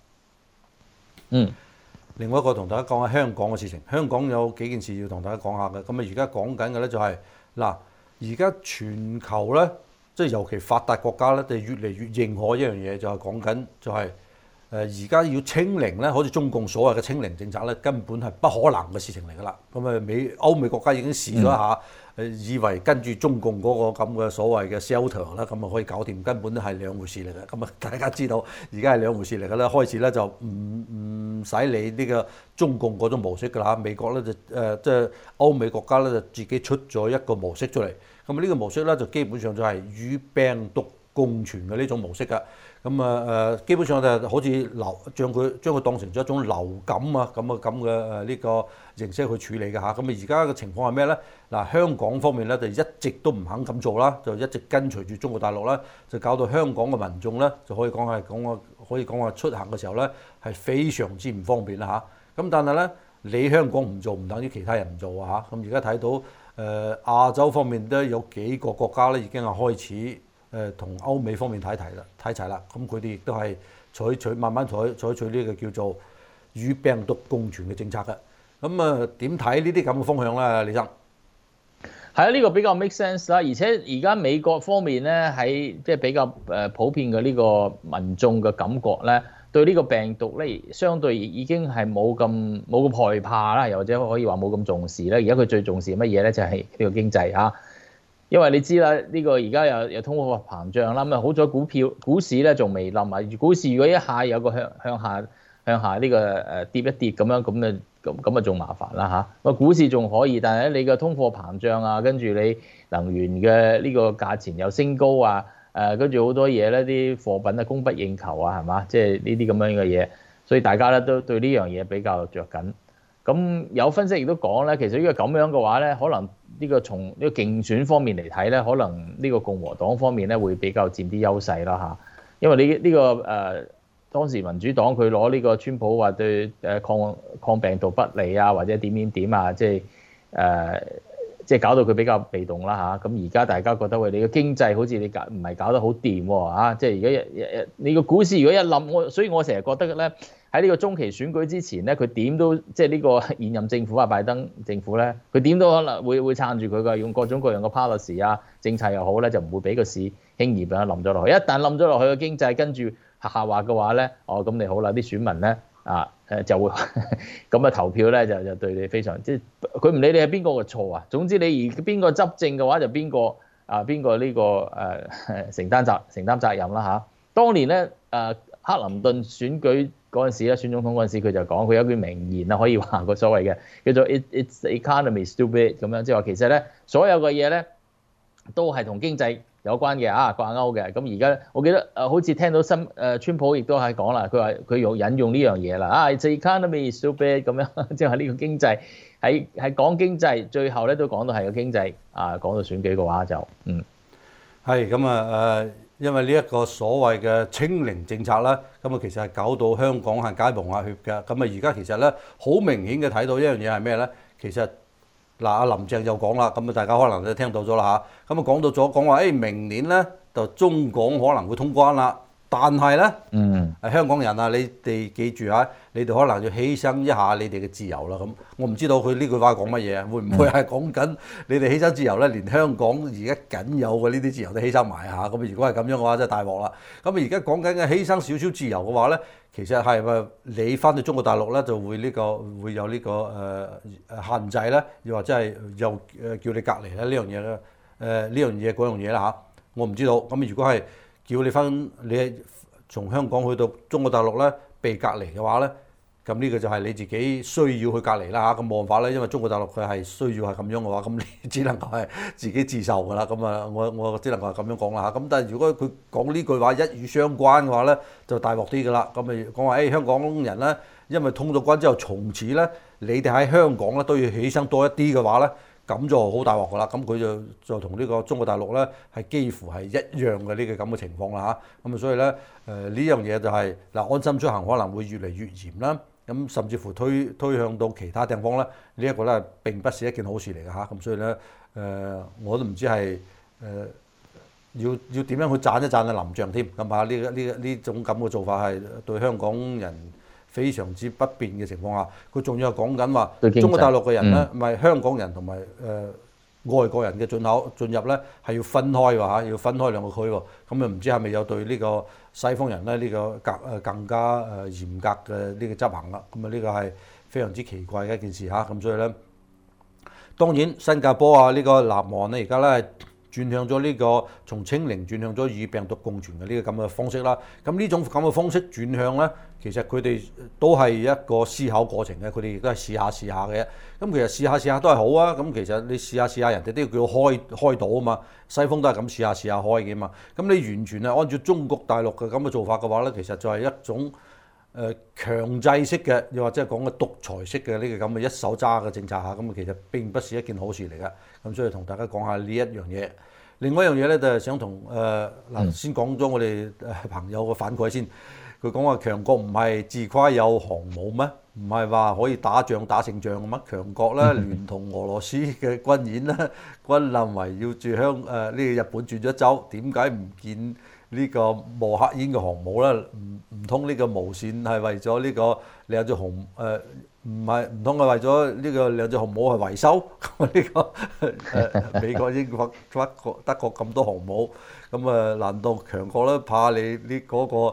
另外一個同大家講下香港嘅事情，香港有幾件事要同大家講下嘅。咁而家講緊嘅咧就係嗱，而家全球咧，即係尤其發達國家咧，就越嚟越認可一樣嘢，就係講緊就係而家要清零咧，好似中共所謂嘅清零政策咧，根本係不可能嘅事情嚟㗎啦。咁歐美國家已經試咗一下，以為跟住中共嗰個咁嘅所謂嘅 shelter 啦，咁可以搞掂，根本都係兩回事嚟嘅。咁大家知道而家係兩回事嚟㗎啦。開始咧就唔使理呢個中共嗰種模式㗎啦。美國咧就即係歐美國家咧就自己出咗一個模式出嚟。咁呢個模式咧就基本上就係與病毒共存嘅呢種模式㗎。咁基本上就好似將佢當成咗一種流感啊咁嘅呢個形式去處理嘅嚇。咁而家嘅情況係咩咧？嗱，香港方面咧就一直都唔肯咁做啦，就一直跟隨住中國大陸啦，就搞到香港嘅民眾咧就可以講話出行嘅時候咧係非常之唔方便啦嚇。咁但係咧你香港唔做唔等於其他人唔做啊嚇。咁而家睇到亞洲方面都有幾個國家咧已經係開始同歐美方面睇齊啦，咁佢哋亦都係慢慢採取呢個叫做與病毒共存嘅政策嘅。咁點睇呢啲咁嘅風向咧，李生？ 係啊，呢個比較 make sense 啦。而且而家美國方面咧喺即係比較普遍嘅呢個民眾嘅感覺咧，對呢個病毒咧相對已經係冇咁害怕啦，又或者可以話冇咁重視咧。而家佢最重視乜嘢咧？就係呢個經濟嚇。因為你知啦，呢個而家有通貨膨脹啦，咁啊好彩股市咧仲未冧啊！股市如果一下有個向下呢個跌一跌咁仲麻煩啦嚇。個股市仲可以，但係你個通貨膨脹啊，跟住你能源嘅呢個價錢又升高啊，跟住好多嘢咧，啲貨品啊供不應求啊，係嘛？即係呢啲咁樣嘅嘢，所以大家咧都對呢樣嘢比較着緊。咁有分析亦都講咧，其實呢個咁樣嘅話咧，可能呢個從呢個競選方面嚟睇咧，可能呢個共和黨方面咧會比較佔啲優勢啦嚇。因為呢個當時民主黨佢攞呢個川普話對抗病毒不利啊，或者點啊，即係搞到佢比較被動啦嚇。咁而家大家覺得喂，你個經濟好似你唔係搞得好掂喎嚇，即係而家你個股市如果一冧，所以我成日覺得咧。喺呢個中期選舉之前咧，佢點都即係呢個現任政府啊，拜登政府咧，佢點都可能會撐住佢㗎，用各種各樣嘅 policy 啊政策又好咧，就唔會俾個市輕易咁冧咗落去。一旦冧咗落去個經濟跟住下滑嘅話咧，咁你好啦，啲選民咧就會咁啊投票咧就對你非常即係佢唔理你係邊個嘅錯啊，總之你而邊個執政嘅話就邊個呢個承擔責任啦嚇。當年咧克林頓選舉嗰陣時咧，選總統嗰陣時佢就講，佢有一句名言啊，可以話個所謂嘅叫做 It's the economy stupid 咁樣，即係話其實咧所有嘅嘢咧都係同經濟有關嘅掛鈎嘅。咁而家我記得好似聽到川普亦都係講啦，佢話佢引用呢樣嘢啦，It's the economy stupid 咁樣，即係話呢個經濟係講經濟，最後咧都講到係個經濟講到選舉嘅話就係咁因為呢一個所謂嘅清零政策啦，咁其實係搞到香港係街無牙血嘅。咁而家其實咧好明顯嘅睇到一樣嘢係咩咧？其實阿林鄭又講啦，咁大家可能都聽到咗啦嚇。咁講到咗講話，明年咧就中港可能會通關啦。但係咧，香港人啊，你哋記住啊，你哋可能要犧牲一下你哋嘅自由啦。咁我唔知道佢呢句話講乜嘢，會唔會係講緊你哋犧牲自由咧？連香港而家僅有嘅呢啲自由都犧牲埋下。咁如果係咁樣嘅話，真係大鑊啦。咁而家講緊嘅犧牲少少自由嘅話咧，其實係咪你翻到中國大陸咧就會有呢個限制咧？又或者係又叫你隔離咧呢樣嘢咧？呢樣嘢嗰樣嘢啦嚇，我唔知道。咁如果係叫你翻你從香港去到中國大陸咧被隔離嘅話咧，咁呢個就係你自己需要去隔離啦嚇，咁冇辦法啦，因為中國大陸佢係需要係咁樣嘅話，咁你只能夠係自己自受㗎啦。咁啊，我只能夠係咁樣講啦嚇。咁但係如果佢講呢句話一語相關嘅話咧，就大鑊啲㗎啦。咁咪講話香港人咧，因為通咗關之後，從此咧你哋喺香港咧都要犧牲多一啲嘅話咧，咁就好大鑊㗎啦。咁佢就同呢個中國大陸咧係幾乎係一樣嘅呢個咁嘅情況啦嚇。咁啊，所以咧呢樣嘢就係嗱，安心出行可能會越嚟越嚴啦。咁甚至乎推向到其他地方咧，呢一個咧並不是一件好事嚟嘅嚇。咁所以咧我都唔知係要點樣去讚一讚啊林鄭添咁啊？呢種咁嘅做法係對香港人非常之不便嘅情況下，佢仲要係講緊話中國大陸嘅人咧，唔係香港人同埋外國人嘅進入咧係要分開喎嚇，要分開兩個區喎。咁啊唔知係咪有對呢個西方人咧呢個更加嚴格嘅呢個執行啦？咁啊呢個係非常之奇怪嘅一件事嚇。咁所以咧，當然新加坡啊呢個南韓咧而家咧轉向咗呢個從清零轉向咗與病毒共存嘅呢個咁嘅方式啦。咁呢種咁嘅方式轉向咧，其實佢哋都係一個思考過程嘅，佢哋亦都係試下嘅。咁其實試下都係好啊。咁其實你試下人哋都要叫開到啊嘛。西方都係咁試下開嘅嘛。咁你完全係按照中國大陸嘅咁嘅做法嘅話咧，其實就係一種強制式嘅，又或者係講嘅獨裁式嘅呢個咁嘅一手揸嘅政策下，咁其實並不是一件好事嚟嘅。咁所以同大家講下呢一樣嘢。另外一樣嘢咧就係想同先講咗我哋朋友嘅反饋先。佢講話強國唔係自誇有航母咩？唔係話可以打仗打勝仗嘅乜？強國咧聯同俄羅斯嘅軍演咧，軍艦圍繞住呢個日本轉咗州，點解唔見呢個莫克煙嘅航母咧？唔通呢個無線係為咗呢個兩隻航唔通係為咗呢個兩隻航母係維修？呢個美國、英國、德國咁多航母，咁啊難道強國咧怕你呢嗰個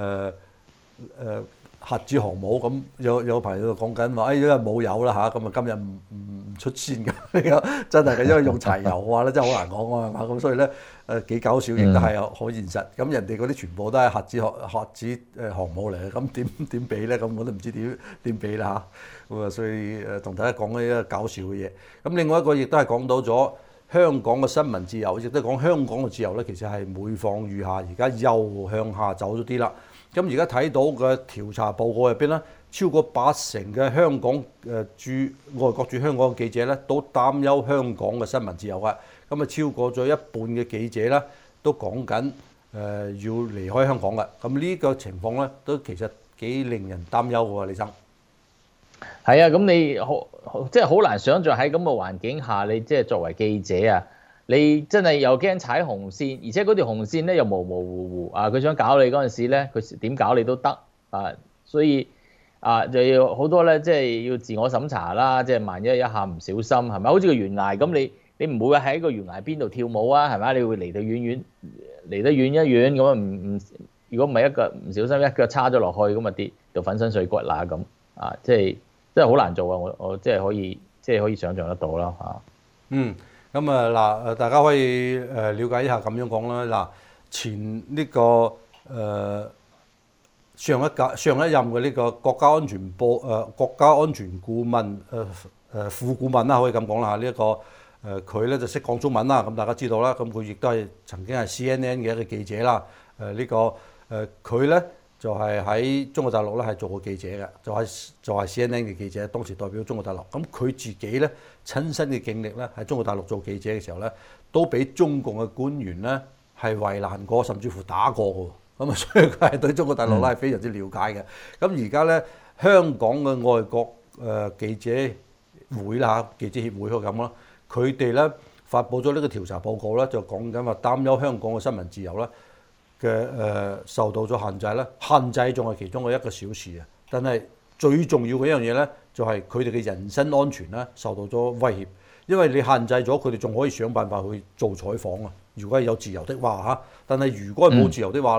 核子航母？咁有朋友講緊話，因為冇油啦嚇，咁啊今日唔出線咁，真係嘅，因為用柴油嘅話咧，真係好難講啊嘛。咁所以咧幾搞笑，亦都係好現實。咁人哋嗰啲全部都係核子航母嚟嘅，咁點比咧？咁我都唔知點比啦嚇。咁啊，所以同大家講呢啲搞笑嘅嘢。咁另外一個亦都係講到咗香港嘅新聞自由，亦都講香港嘅自由咧，其實係每況愈下，而家又向下走咗啲啦。咁而家睇到嘅調查報告入邊咧，超過80%嘅香港外國駐香港嘅記者咧，都擔憂香港嘅新聞自由㗎。咁啊，超過咗一半嘅記者咧，都講緊要離開香港㗎。咁呢個情況咧，都其實幾令人擔憂喎，李生。 係啊，咁你即係好難想像喺咁嘅環境下，你即係作為記者啊，你真係又驚踩紅線，而且嗰條紅線咧又模模糊糊啊！佢想搞你嗰陣時咧，佢點搞你都得啊！所以啊，就要好多咧，即係要自我審查啦。即係萬一一下唔小心，係咪？好似個懸崖咁，你唔會喺個懸崖邊度跳舞啊？係咪？你會離得遠一遠咁啊？如果唔係一個唔小心一腳叉咗落去，咁啊跌到粉身碎骨啦咁啊！即係真係好難做啊！我即係可以想像得到啦嚇。 咁啊嗱，大家可以了解一下咁樣講啦。嗱，前呢個上一任嘅呢個國家安全顧問副顧問啦，可以咁講啦。呢一個佢咧就識講中文啦，咁大家知道啦。咁佢亦都係曾經係 CNN 嘅一個記者啦。佢咧就係喺中國大陸咧係做過記者嘅，就係 CNN 嘅記者，當時代表中國大陸。咁佢自己咧親身嘅經歷咧，喺中國大陸做記者嘅時候咧，都俾中共嘅官員咧係為難過，甚至乎打過嘅。咁啊，所以佢係對中國大陸咧係非常之了解嘅。咁而家咧香港嘅外國記者會啦，記者協會可以咁咯，佢哋咧發布咗呢個調查報告咧，就講緊話擔憂香港嘅新聞自由咧嘅受到咗限制咧，限制仲係其中嘅一個小事啊。但係最重要嘅一樣嘢咧，就係佢哋嘅人身安全咧受到咗威脅，因為你限制咗佢哋，仲可以想辦法去做採訪啊。如果係有自由的話嚇，但係如果係冇自由的話咧，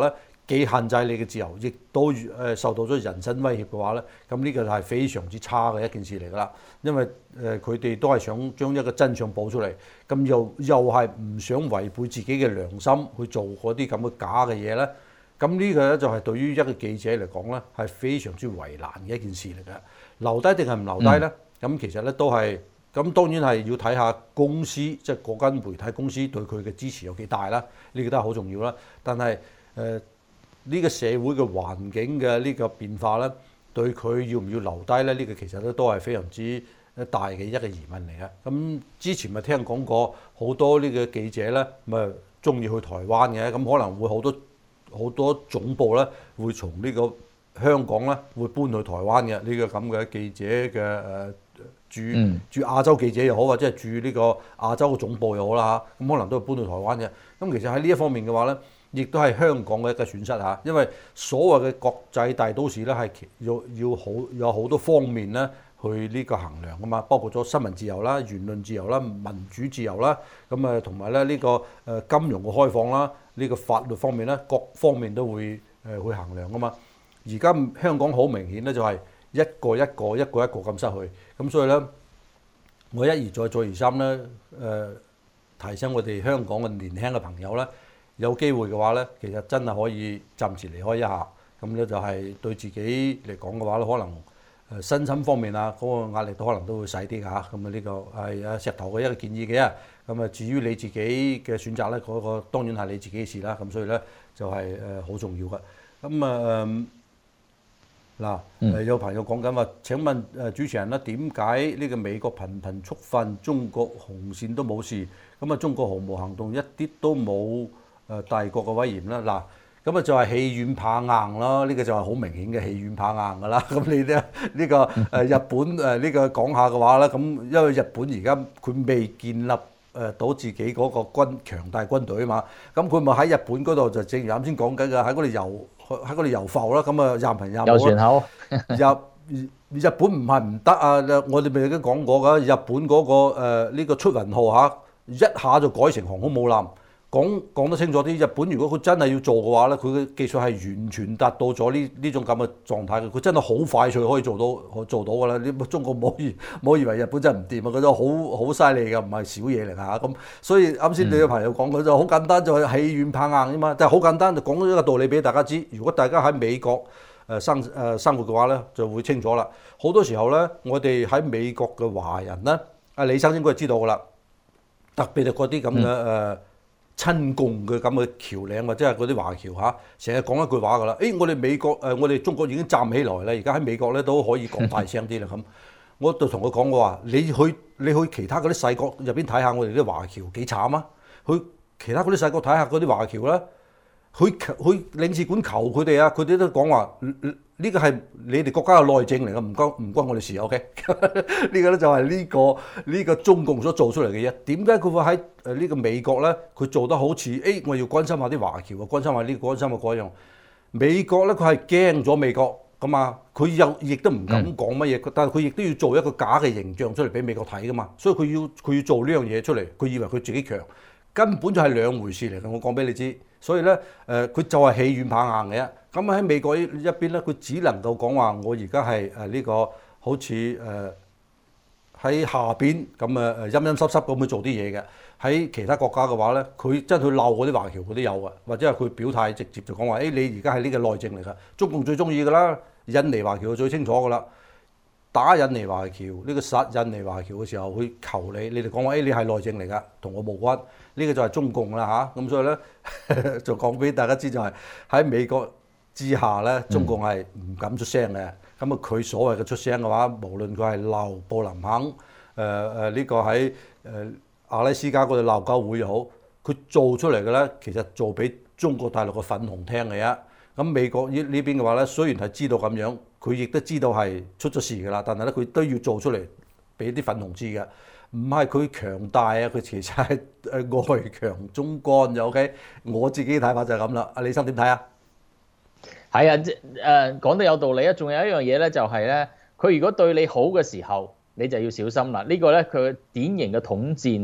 既限制你嘅自由，亦都受到咗人身威脅嘅話咧，咁呢個就係非常之差嘅一件事嚟㗎啦。因為佢哋都係想將一個真相報出嚟，咁又係唔想違背自己嘅良心去做嗰啲咁嘅假嘅嘢咧。咁呢個咧就係對於一個記者嚟講咧，係非常之為難嘅一件事嚟嘅。留低定係唔留低咧？咁其實咧都係。咁當然係要睇下公司，即係嗰間媒體公司對佢嘅支持有幾大啦，呢個都係好重要啦。但係呢個社會嘅環境嘅呢個變化咧，對佢要唔要留低咧？呢個其實咧都係非常之大嘅一個疑問嚟嘅。咁之前咪聽講過好多呢個記者咧，咪中意去台灣嘅，咁可能會好多總部咧會從呢個香港咧會搬去台灣嘅呢個咁嘅記者嘅駐亞洲記者又好，或者係駐呢個亞洲嘅總部又好啦嚇，咁可能都係搬到台灣嘅。咁其實喺呢一方面嘅話咧，亦都係香港嘅一個損失嚇，因為所謂嘅國際大都市咧係有好多方面咧去呢個衡量噶嘛，包括咗新聞自由啦、言論自由啦、民主自由啦，咁啊同埋咧呢個金融嘅開放啦，呢個法律方面咧各方面都會去衡量噶嘛。而家香港好明顯咧就係一個咁失去，咁所以咧，我一而再再而三咧，提醒我哋香港嘅年輕嘅朋友咧，有機會嘅話咧，其實真係可以暫時離開一下，咁咧就係對自己嚟講嘅話咧，可能身心方面啊，嗰個壓力都可能都會細啲㗎嚇，咁啊呢個係阿石頭嘅一個建議嘅，咁啊至於你自己嘅選擇咧，嗰個當然係你自己嘅事啦，咁所以咧就係好重要嘅，咁啊嗱，有朋友講緊話，請問主持人咧，點解呢個美國頻頻觸犯中國紅線都冇事，咁啊中國毫無行動，一啲都冇大國嘅威嚴啦？嗱，咁啊就係氣軟怕硬咯，呢個就係好明顯嘅氣軟怕硬㗎啦。咁你咧呢個日本呢個講下嘅話咧，咁因為日本而家佢未建立到自己嗰個強大軍隊啊嘛，咁佢咪喺日本嗰度就正如啱先講緊嘅，喺嗰度遊浮啦，咁啊任憑任遊船口日本唔係唔得啊！我哋咪都講過㗎，日本嗰個呢個出雲號嚇，一下就改成航空母艦。講得清楚啲，日本如果佢真係要做嘅話咧，佢嘅技術係完全達到咗呢種咁嘅狀態嘅，佢真係好快脆可以做到㗎啦！你中國唔好以為日本真係唔掂啊，佢都好犀利㗎，唔係少嘢嚟㗎。咁所以啱先你嘅朋友講佢就好簡單，就係氣軟怕硬啫嘛。但係好簡單就講咗一個道理俾大家知。如果大家喺美國生活嘅話咧，就會清楚啦。好多時候咧，我哋喺美國嘅華人咧，阿李生應該係知道㗎啦，特別係嗰啲咁嘅親共嘅咁嘅僑領或者係嗰啲華僑嚇，成日講一句話㗎啦。我哋美國我哋中國已經站起來啦，而家喺美國咧都可以講大聲啲啦咁。我就同佢講過話，你去其他嗰啲細國入邊睇下我哋啲華僑幾慘啊！去其他嗰啲細國睇下嗰啲華僑啦，去領事館求佢哋啊，佢哋都講話呢個係你哋國家嘅內政嚟㗎，唔關我哋事 OK？ 呢個咧就係呢個中共所做出嚟嘅嘢。點解佢會喺呢個美國咧？佢做得好似我要關心下啲華僑啊，關心下呢個關心下嗰樣。美國咧佢係驚咗美國咁啊，佢亦都唔敢講乜嘢，但係佢亦都要做一個假嘅形象出嚟俾美國睇㗎嘛。所以佢要做呢樣嘢出嚟，佢以為佢自己強，根本就係兩回事嚟嘅。我講俾你知。所以咧，佢就係氣軟怕硬嘅啫。咁喺美國一邊咧，佢只能夠講話，我而家係呢個好似喺下邊咁陰陰濕濕咁去做啲嘢嘅。喺其他國家嘅話咧，佢真係去鬧嗰啲華僑嗰啲有啊，或者係佢表態直接就講話，你而家係呢個內政嚟㗎，中共最中意㗎啦，印尼華僑最清楚㗎啦。打印尼華僑呢個殺印尼華僑嘅時候，去求你哋講話，你係內政嚟㗎，同我無關。呢個就係中共啦嚇，咁所以咧就講俾大家知，就係喺美國之下咧，中共係唔敢出聲嘅。咁啊，佢所謂嘅出聲嘅話，無論佢係鬧布林肯，呢個喺阿拉斯加嗰度鬧交會又好，佢做出嚟嘅咧，其實做俾中國大陸嘅粉紅聽嘅啫。咁美國呢邊嘅話咧，雖然係知道咁樣，佢亦都知道係出咗事㗎啦，但係咧佢都要做出嚟俾啲粉紅知嘅。唔係佢強大啊，佢其實係外強中乾就 OK。我自己嘅睇法就係咁啦。阿李生點睇啊？ 係啊，講得有道理啊。仲有一樣嘢咧，就係咧，佢如果對你好嘅時候，你就要小心啦。呢個咧佢典型嘅統戰啊，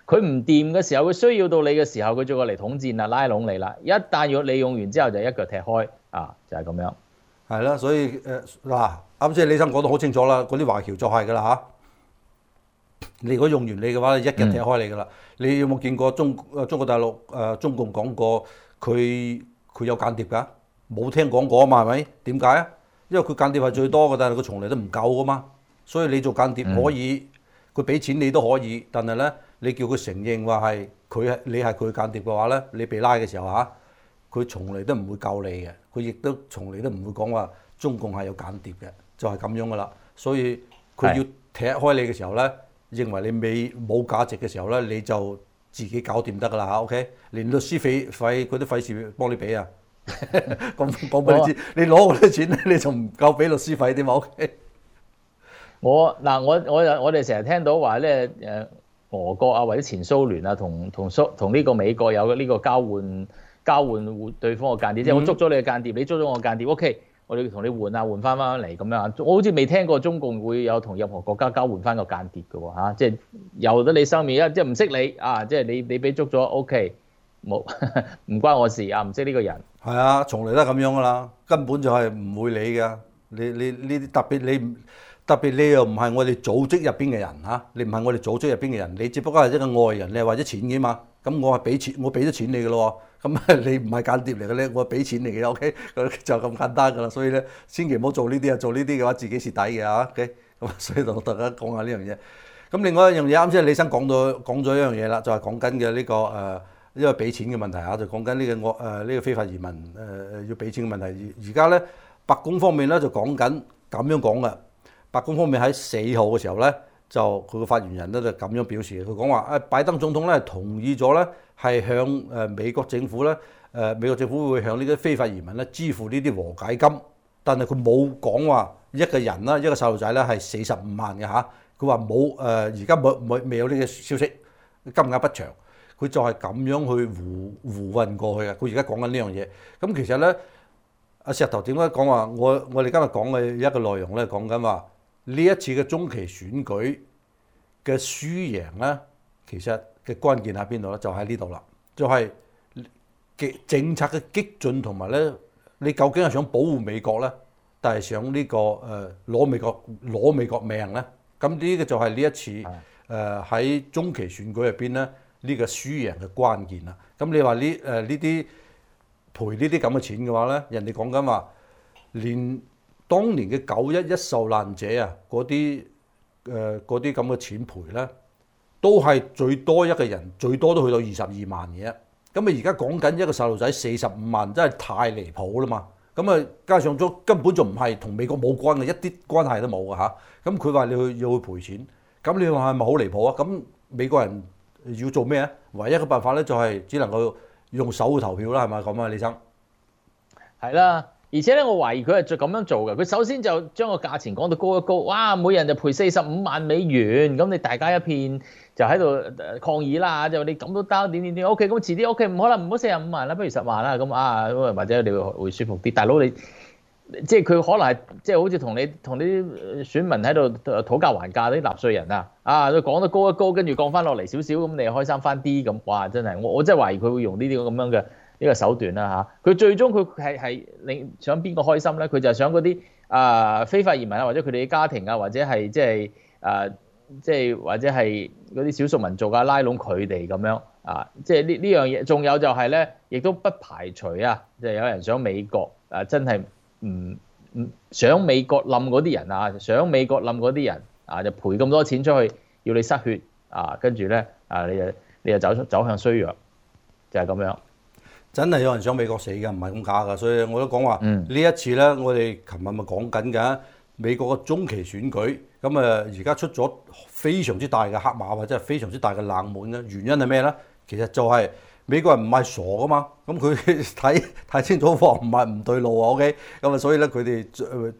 佢唔掂嘅時候，佢需要到你嘅時候，佢就過嚟統戰啦，拉攏你啦。一旦要利用完之後，就一腳踢開啊，就係咁樣。 係啦，所以嗱，啱先李生講得好清楚啦，嗰啲華僑就係㗎啦嚇。你如果用完你嘅話，一腳踢開你㗎啦。你有冇見過中國大陸中共講過佢有間諜㗎？冇聽講過啊嘛，係咪？點解啊？因為佢間諜係最多嘅，但係佢從嚟都唔夠㗎嘛。所以你做間諜可以，佢俾錢你都可以，但係咧你叫佢承認話係你係佢間諜嘅話咧，你被拉嘅時候嚇，佢從嚟都唔會救你嘅，佢亦都從嚟都唔會講話中共係有間諜嘅，就係咁樣㗎啦。所以佢要踢開你嘅時候咧，認為你冇價值嘅時候咧，你就自己搞掂得㗎啦嚇。OK， 連律師費佢都費事幫你俾啊。講俾你知，你攞嗰啲錢咧，你仲唔夠俾律師費添嘛 ？OK。 我哋成日聽到話咧俄國啊或者前蘇聯啊同呢個美國有呢個交換對方嘅間諜，即係我捉咗你嘅間諜，你捉咗我嘅間諜 ，OK， 我哋同你換翻嚟咁樣。我好似未聽過中共會有同任何國家交換翻個間諜嘅喎嚇，即係由得你收面，即係唔識你啊，即係你俾捉咗 OK， 冇唔關我事啊，唔識呢個人。 係啊，從嚟都係咁樣噶啦，根本就係唔會理㗎。你呢啲特別你又唔係我哋組織入邊嘅人嚇，你唔係我哋組織入邊嘅人，你只不過係一個外人，你係為咗錢嘅嘛。咁我係俾錢，我俾咗錢你嘅咯喎，咁你唔係間諜嚟嘅咧，我係俾錢你嘅 ，OK， 就咁簡單㗎啦。所以咧，千祈唔好做呢啲啊，做呢啲嘅話自己蝕底嘅嚇。OK，咁所以同大家講下呢樣嘢。咁另外一樣嘢，啱先李生講咗一樣嘢啦，就係講緊嘅呢個因為俾錢嘅問題嚇，就講緊呢個非法移民要俾錢嘅問題。而家咧白宮方面咧就講緊咁樣講嘅。白宮方面喺4號嘅時候咧，就佢個發言人咧就咁樣表示，佢講話拜登總統咧同意咗咧係向美國政府咧美國政府會向呢啲非法移民咧支付呢啲和解金，但係佢冇講話一個人啦一個細路仔咧係45萬嘅嚇，佢話冇而家未有呢個消息，金額不詳，佢就係咁樣去胡混過去嘅。佢而家講緊呢樣嘢，咁其實咧阿石頭點解講話我哋今日講嘅一個內容咧講緊話？呢一次嘅中期選舉嘅輸贏咧，其實嘅關鍵喺邊度咧？就喺呢度啦，就係政策嘅激進同埋咧，你究竟係想保護美國咧，但係想呢個攞美國命咧？咁呢個就係呢一次喺中期選舉入邊咧，呢個輸贏嘅關鍵啦。咁你話呢啲賠呢啲咁嘅錢嘅話咧，人哋講緊話連當年嘅911受難者啊，嗰啲咁嘅錢賠咧，都係最多一個人最多都去到22萬嘅。咁啊而家講緊一個細路仔45萬，真係太離譜啦嘛！咁啊加上咗根本就唔係同美國冇關嘅，一啲關係都冇嘅嚇。咁佢話要去賠錢，咁你話係咪好離譜啊？咁美國人要做咩啊？唯一嘅辦法咧就係只能夠用手去投票啦，係咪咁啊？李生係啦。而且咧，我懷疑佢係咁樣做嘅。佢首先就將個價錢講到高一高，哇！每人就賠45萬美元，咁你大家一片就喺度抗議啦，就你咁都得點 OK， 咁遲啲 OK， 唔可能唔好45萬啦，不如10萬啦，咁啊，或者你會舒服啲。大佬你即係佢可能係即係好似同啲選民喺度討價還價啲納稅人啊，都講得高一高，跟住降翻落嚟少少，咁你又開心翻啲咁，哇！真係我真係懷疑佢會用呢啲咁樣嘅。呢個手段啦嚇，佢最終佢係你想邊個開心咧？佢就係想嗰啲非法移民啊，或者佢哋嘅家庭啊，或者係即係或者係嗰啲少數民族啊，拉攏佢哋咁樣啊，即係呢樣嘢。仲有就係咧，亦都不排除啊，即係有人想美國真係唔想美國冧嗰啲人啊，想美國冧嗰啲人啊，就賠咁多錢出去，要你失血啊，跟住咧你就走向衰弱，就係咁樣。 真係有人想美國死㗎，唔係咁假㗎，所以我都講話呢一次咧，我哋琴日咪講緊嘅美國嘅中期選舉，咁而家出咗非常之大嘅黑馬或者係非常之大嘅冷門咧，原因係咩咧？其實就係美國人唔係傻㗎嘛，咁佢睇清楚話唔係唔對路啊 ，OK， 咁所以咧佢哋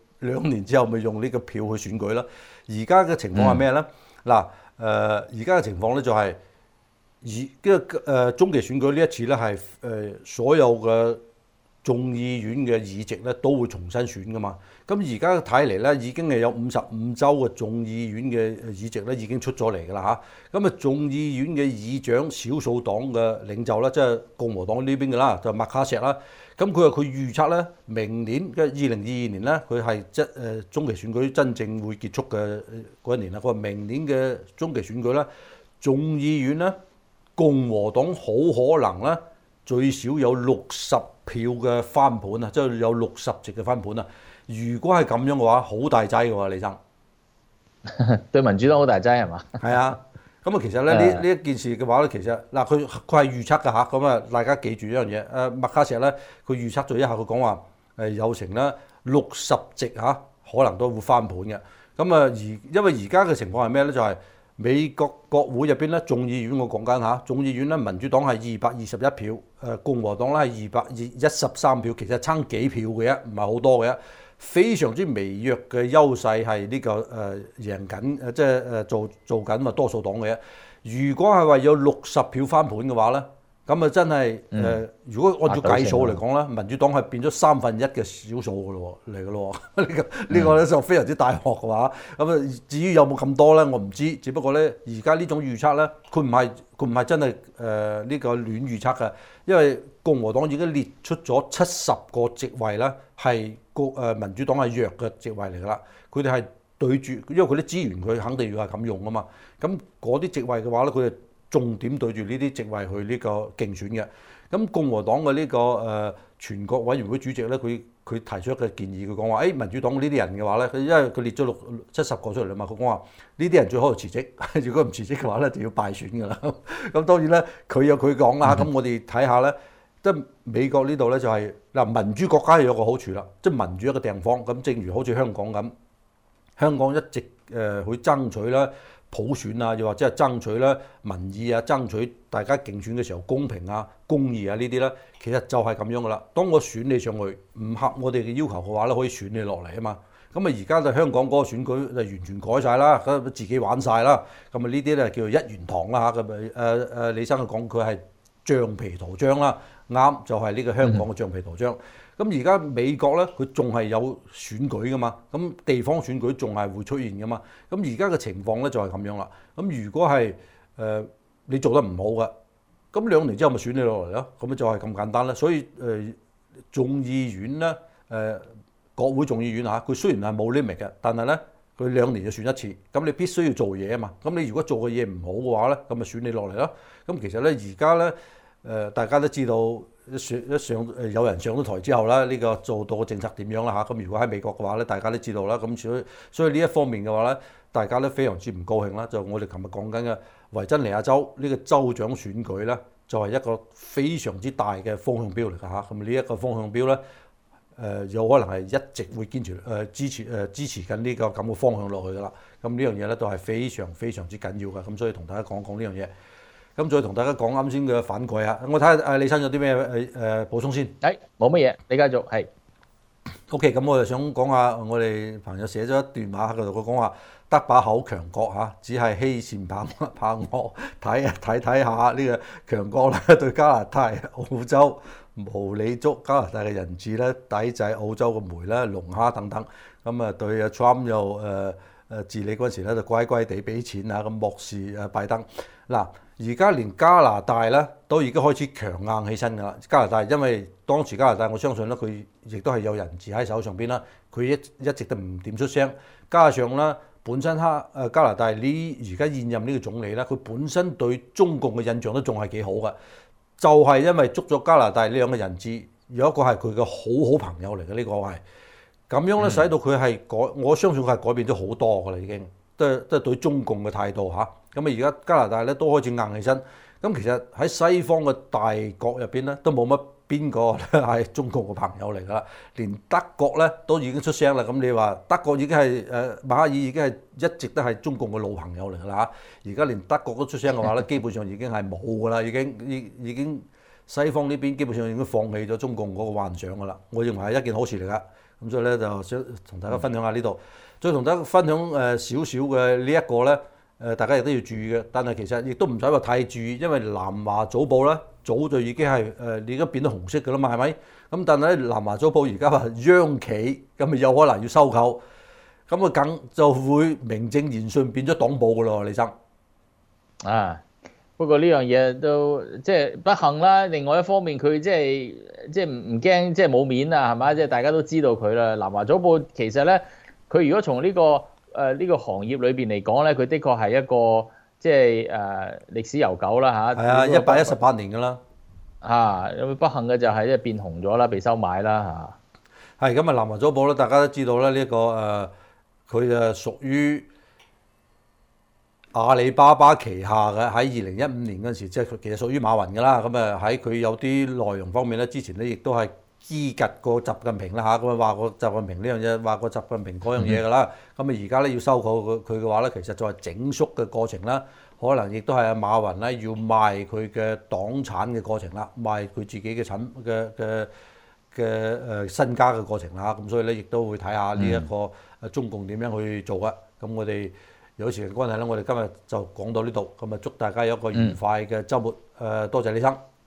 2年之後咪用呢個票去選舉啦。而家嘅情況係咩咧？嗱而家嘅情況咧就係。而中期選舉呢一次咧係所有嘅眾議院嘅議席咧都會重新選噶嘛。咁而家睇嚟咧，已經係有55州嘅眾議院嘅議席咧已經出咗嚟㗎啦嚇。咁啊，眾議院嘅議長少數黨嘅領袖咧，即係共和黨呢邊㗎啦，就麥卡錫啦。咁佢話佢預測咧，明年嘅2022年咧，佢係中期選舉真正會結束嘅嗰一年啦。佢話明年嘅中期選舉咧，眾議院咧，共和黨好可能咧最少有60票嘅翻盤啊，即係有60席嘅翻盤啊。如果係咁樣嘅話，好大劑嘅喎，李生。 對民主黨好大劑係嘛？ 係啊。咁啊，其實咧呢一件事嘅話咧，其實嗱佢係預測㗎嚇，咁啊大家記住一樣嘢，麥卡錫咧佢預測咗一下，佢講話有成咧60席嚇，可能都會翻盤嘅。咁啊因為而家嘅情況係咩咧？就係美國國會入邊咧，眾議院我講緊嚇，眾議院咧民主黨係221票，共和黨咧係213票，其實差幾票嘅啫，唔係好多嘅啫。非常之微弱嘅優勢係呢個贏緊，即係做緊啊多數黨嘅。如果係話有60票翻盤嘅話咧，咁啊真係如果按照計數嚟講咧，民主黨係變咗1/3嘅少數嚟嘅咯。呢個咧就非常之大鑊嘅話，咁啊至於有冇咁多咧，我唔知。只不過咧，而家呢種預測咧，佢唔係真係呢個亂預測嘅，因為共和黨已經列出咗70個席位咧，係民主黨係弱嘅席位嚟㗎啦。佢哋係對住，因為佢啲資源佢肯定要係咁用啊嘛。咁嗰啲席位嘅話咧，佢哋重點對住呢啲席位去呢個競選嘅。咁共和黨嘅呢個全國委員會主席咧，佢提出一個建議，佢講話：民主黨呢啲人嘅話咧，因為佢列咗70個出嚟啦嘛，佢講話呢啲人最好就辭職，如果唔辭職嘅話咧，就要敗選㗎啦。咁當然咧，佢有佢講啦。咁我哋睇下咧，即係美國呢度咧就係嗱民主國家有個好處啦，即係民主一個地方。咁正如好似香港咁，香港一直去爭取啦普選啊，又或者係爭取咧民意啊，爭取大家競選嘅時候公平啊、公義啊呢啲咧，其實就係咁樣噶啦。當我選你上去唔合我哋嘅要求嘅話咧，可以選你落嚟啊嘛。咁啊而家就香港嗰個選舉就完全改晒啦，咁自己玩晒啦。咁啊呢啲咧叫做一元堂啦嚇。咁李生佢講佢係橡皮圖章啦，啱就係呢個香港嘅橡皮圖章。咁而家美國咧，佢仲係有選舉噶嘛，咁地方選舉仲係會出現噶嘛。咁而家嘅情況咧就係咁樣啦。咁如果係你做得唔好嘅，咁2年之後咪選你落嚟咯。咁就係咁簡單啦。所以眾議院咧國會眾議院嚇，佢雖然係冇 limit 嘅，但係咧佢2年就選一次。咁你必須要做嘢啊嘛。咁你如果做嘅嘢唔好嘅話咧，咁咪選你落嚟咯。咁其實咧而家咧大家都知道。有人上咗台之後啦，呢個做到嘅政策點樣啦嚇？咁如果喺美國嘅話咧，大家都知道啦。咁所以呢一方面嘅話咧，大家都非常之唔高興啦。就我哋琴日講緊嘅維珍尼亞州呢個州長選舉咧，就係一個非常之大嘅風向標嚟㗎嚇。咁呢一個風向標咧，有可能係一直會堅持支持緊呢個咁嘅方向落去㗎啦。咁呢樣嘢咧都係非常非常之緊要㗎。咁所以同大家講講呢樣嘢。咁再同大家講啱先嘅反饋啊！我睇下李生有啲咩補充先。 冇乜嘢，你繼續係。 OK， 咁我就想講下我哋朋友寫咗一段話喺度，佢講話得把口強國嚇，只係欺善怕惡。睇下呢個強國咧對加拿大、澳洲無理捉加拿大嘅人質咧，抵制澳洲嘅煤咧、龍蝦等等。咁啊對阿 Trump 又治理嗰陣時咧就乖乖地俾錢啊，咁漠視拜登。嗱，而家連加拿大咧都已經開始強硬起身㗎啦。加拿大因為當時加拿大我相信咧佢亦都係有人質喺手上邊啦，佢一直都唔點出聲。加上咧本身加拿大而家現任呢個總理咧，佢本身對中共嘅印象都仲係幾好㗎，就係因為捉咗加拿大呢兩個人質，有一個係佢嘅好朋友嚟嘅，呢個係咁樣咧，使到佢係我相信佢係改變咗好多㗎啦，已經都係對中共嘅態度嚇。咁啊而家加拿大咧都開始硬起身。咁其實喺西方嘅大國入邊咧，都冇乜邊個係中國嘅朋友嚟㗎啦。連德國咧都已經出聲啦。咁你話德國已經係默克爾已經係一直都係中共嘅老朋友嚟㗎啦嚇。而家連德國都出聲嘅話咧，基本上已經係冇㗎啦，已經西方呢邊基本上已經放棄咗中共嗰個幻想㗎啦。我認為係一件好事嚟㗎。咁所以咧就想同大家分享下呢度，再同大家分享少少嘅呢一個咧。大家亦都要注意嘅，但係其實亦都唔使話太注意，因為南華早報咧早就已經係你而家變咗紅色㗎啦嘛，係咪？咁但係南華早報而家話央企，咁咪有可能要收購，咁啊梗就會名正言順變咗黨報㗎咯，李生。 啊，不過呢樣嘢都即係不幸啦。另外一方面，佢即係唔驚，即係冇面啊，係嘛？即係大家都知道佢啦。南華早報其實咧，佢如果從呢個行業裏邊嚟講咧，佢的確係一個即係歷史悠久啦嚇。 係啊，118年㗎啦。 咁不幸嘅就係即係變紅咗啦，被收買啦嚇。 係咁啊，南華早報咧，大家都知道咧，呢個佢就屬於阿里巴巴旗下嘅，喺2015年嗰陣時，即係佢其實屬於馬雲㗎啦。咁啊喺佢有啲內容方面咧，之前咧亦都係支及過習近平啦嚇，咁啊話過習近平呢樣嘢，話過習近平嗰樣嘢㗎啦。咁啊而家咧要收購佢嘅話咧，其實就係整肅嘅過程啦。可能亦都係阿馬雲咧要賣佢嘅黨產嘅過程啦，賣佢自己嘅身家嘅過程啦。咁所以咧亦都會睇下呢一個中共點樣去做啊。咁我哋有時間關係咧，我哋今日就講到呢度。咁啊祝大家有一個愉快嘅週末。多謝李生。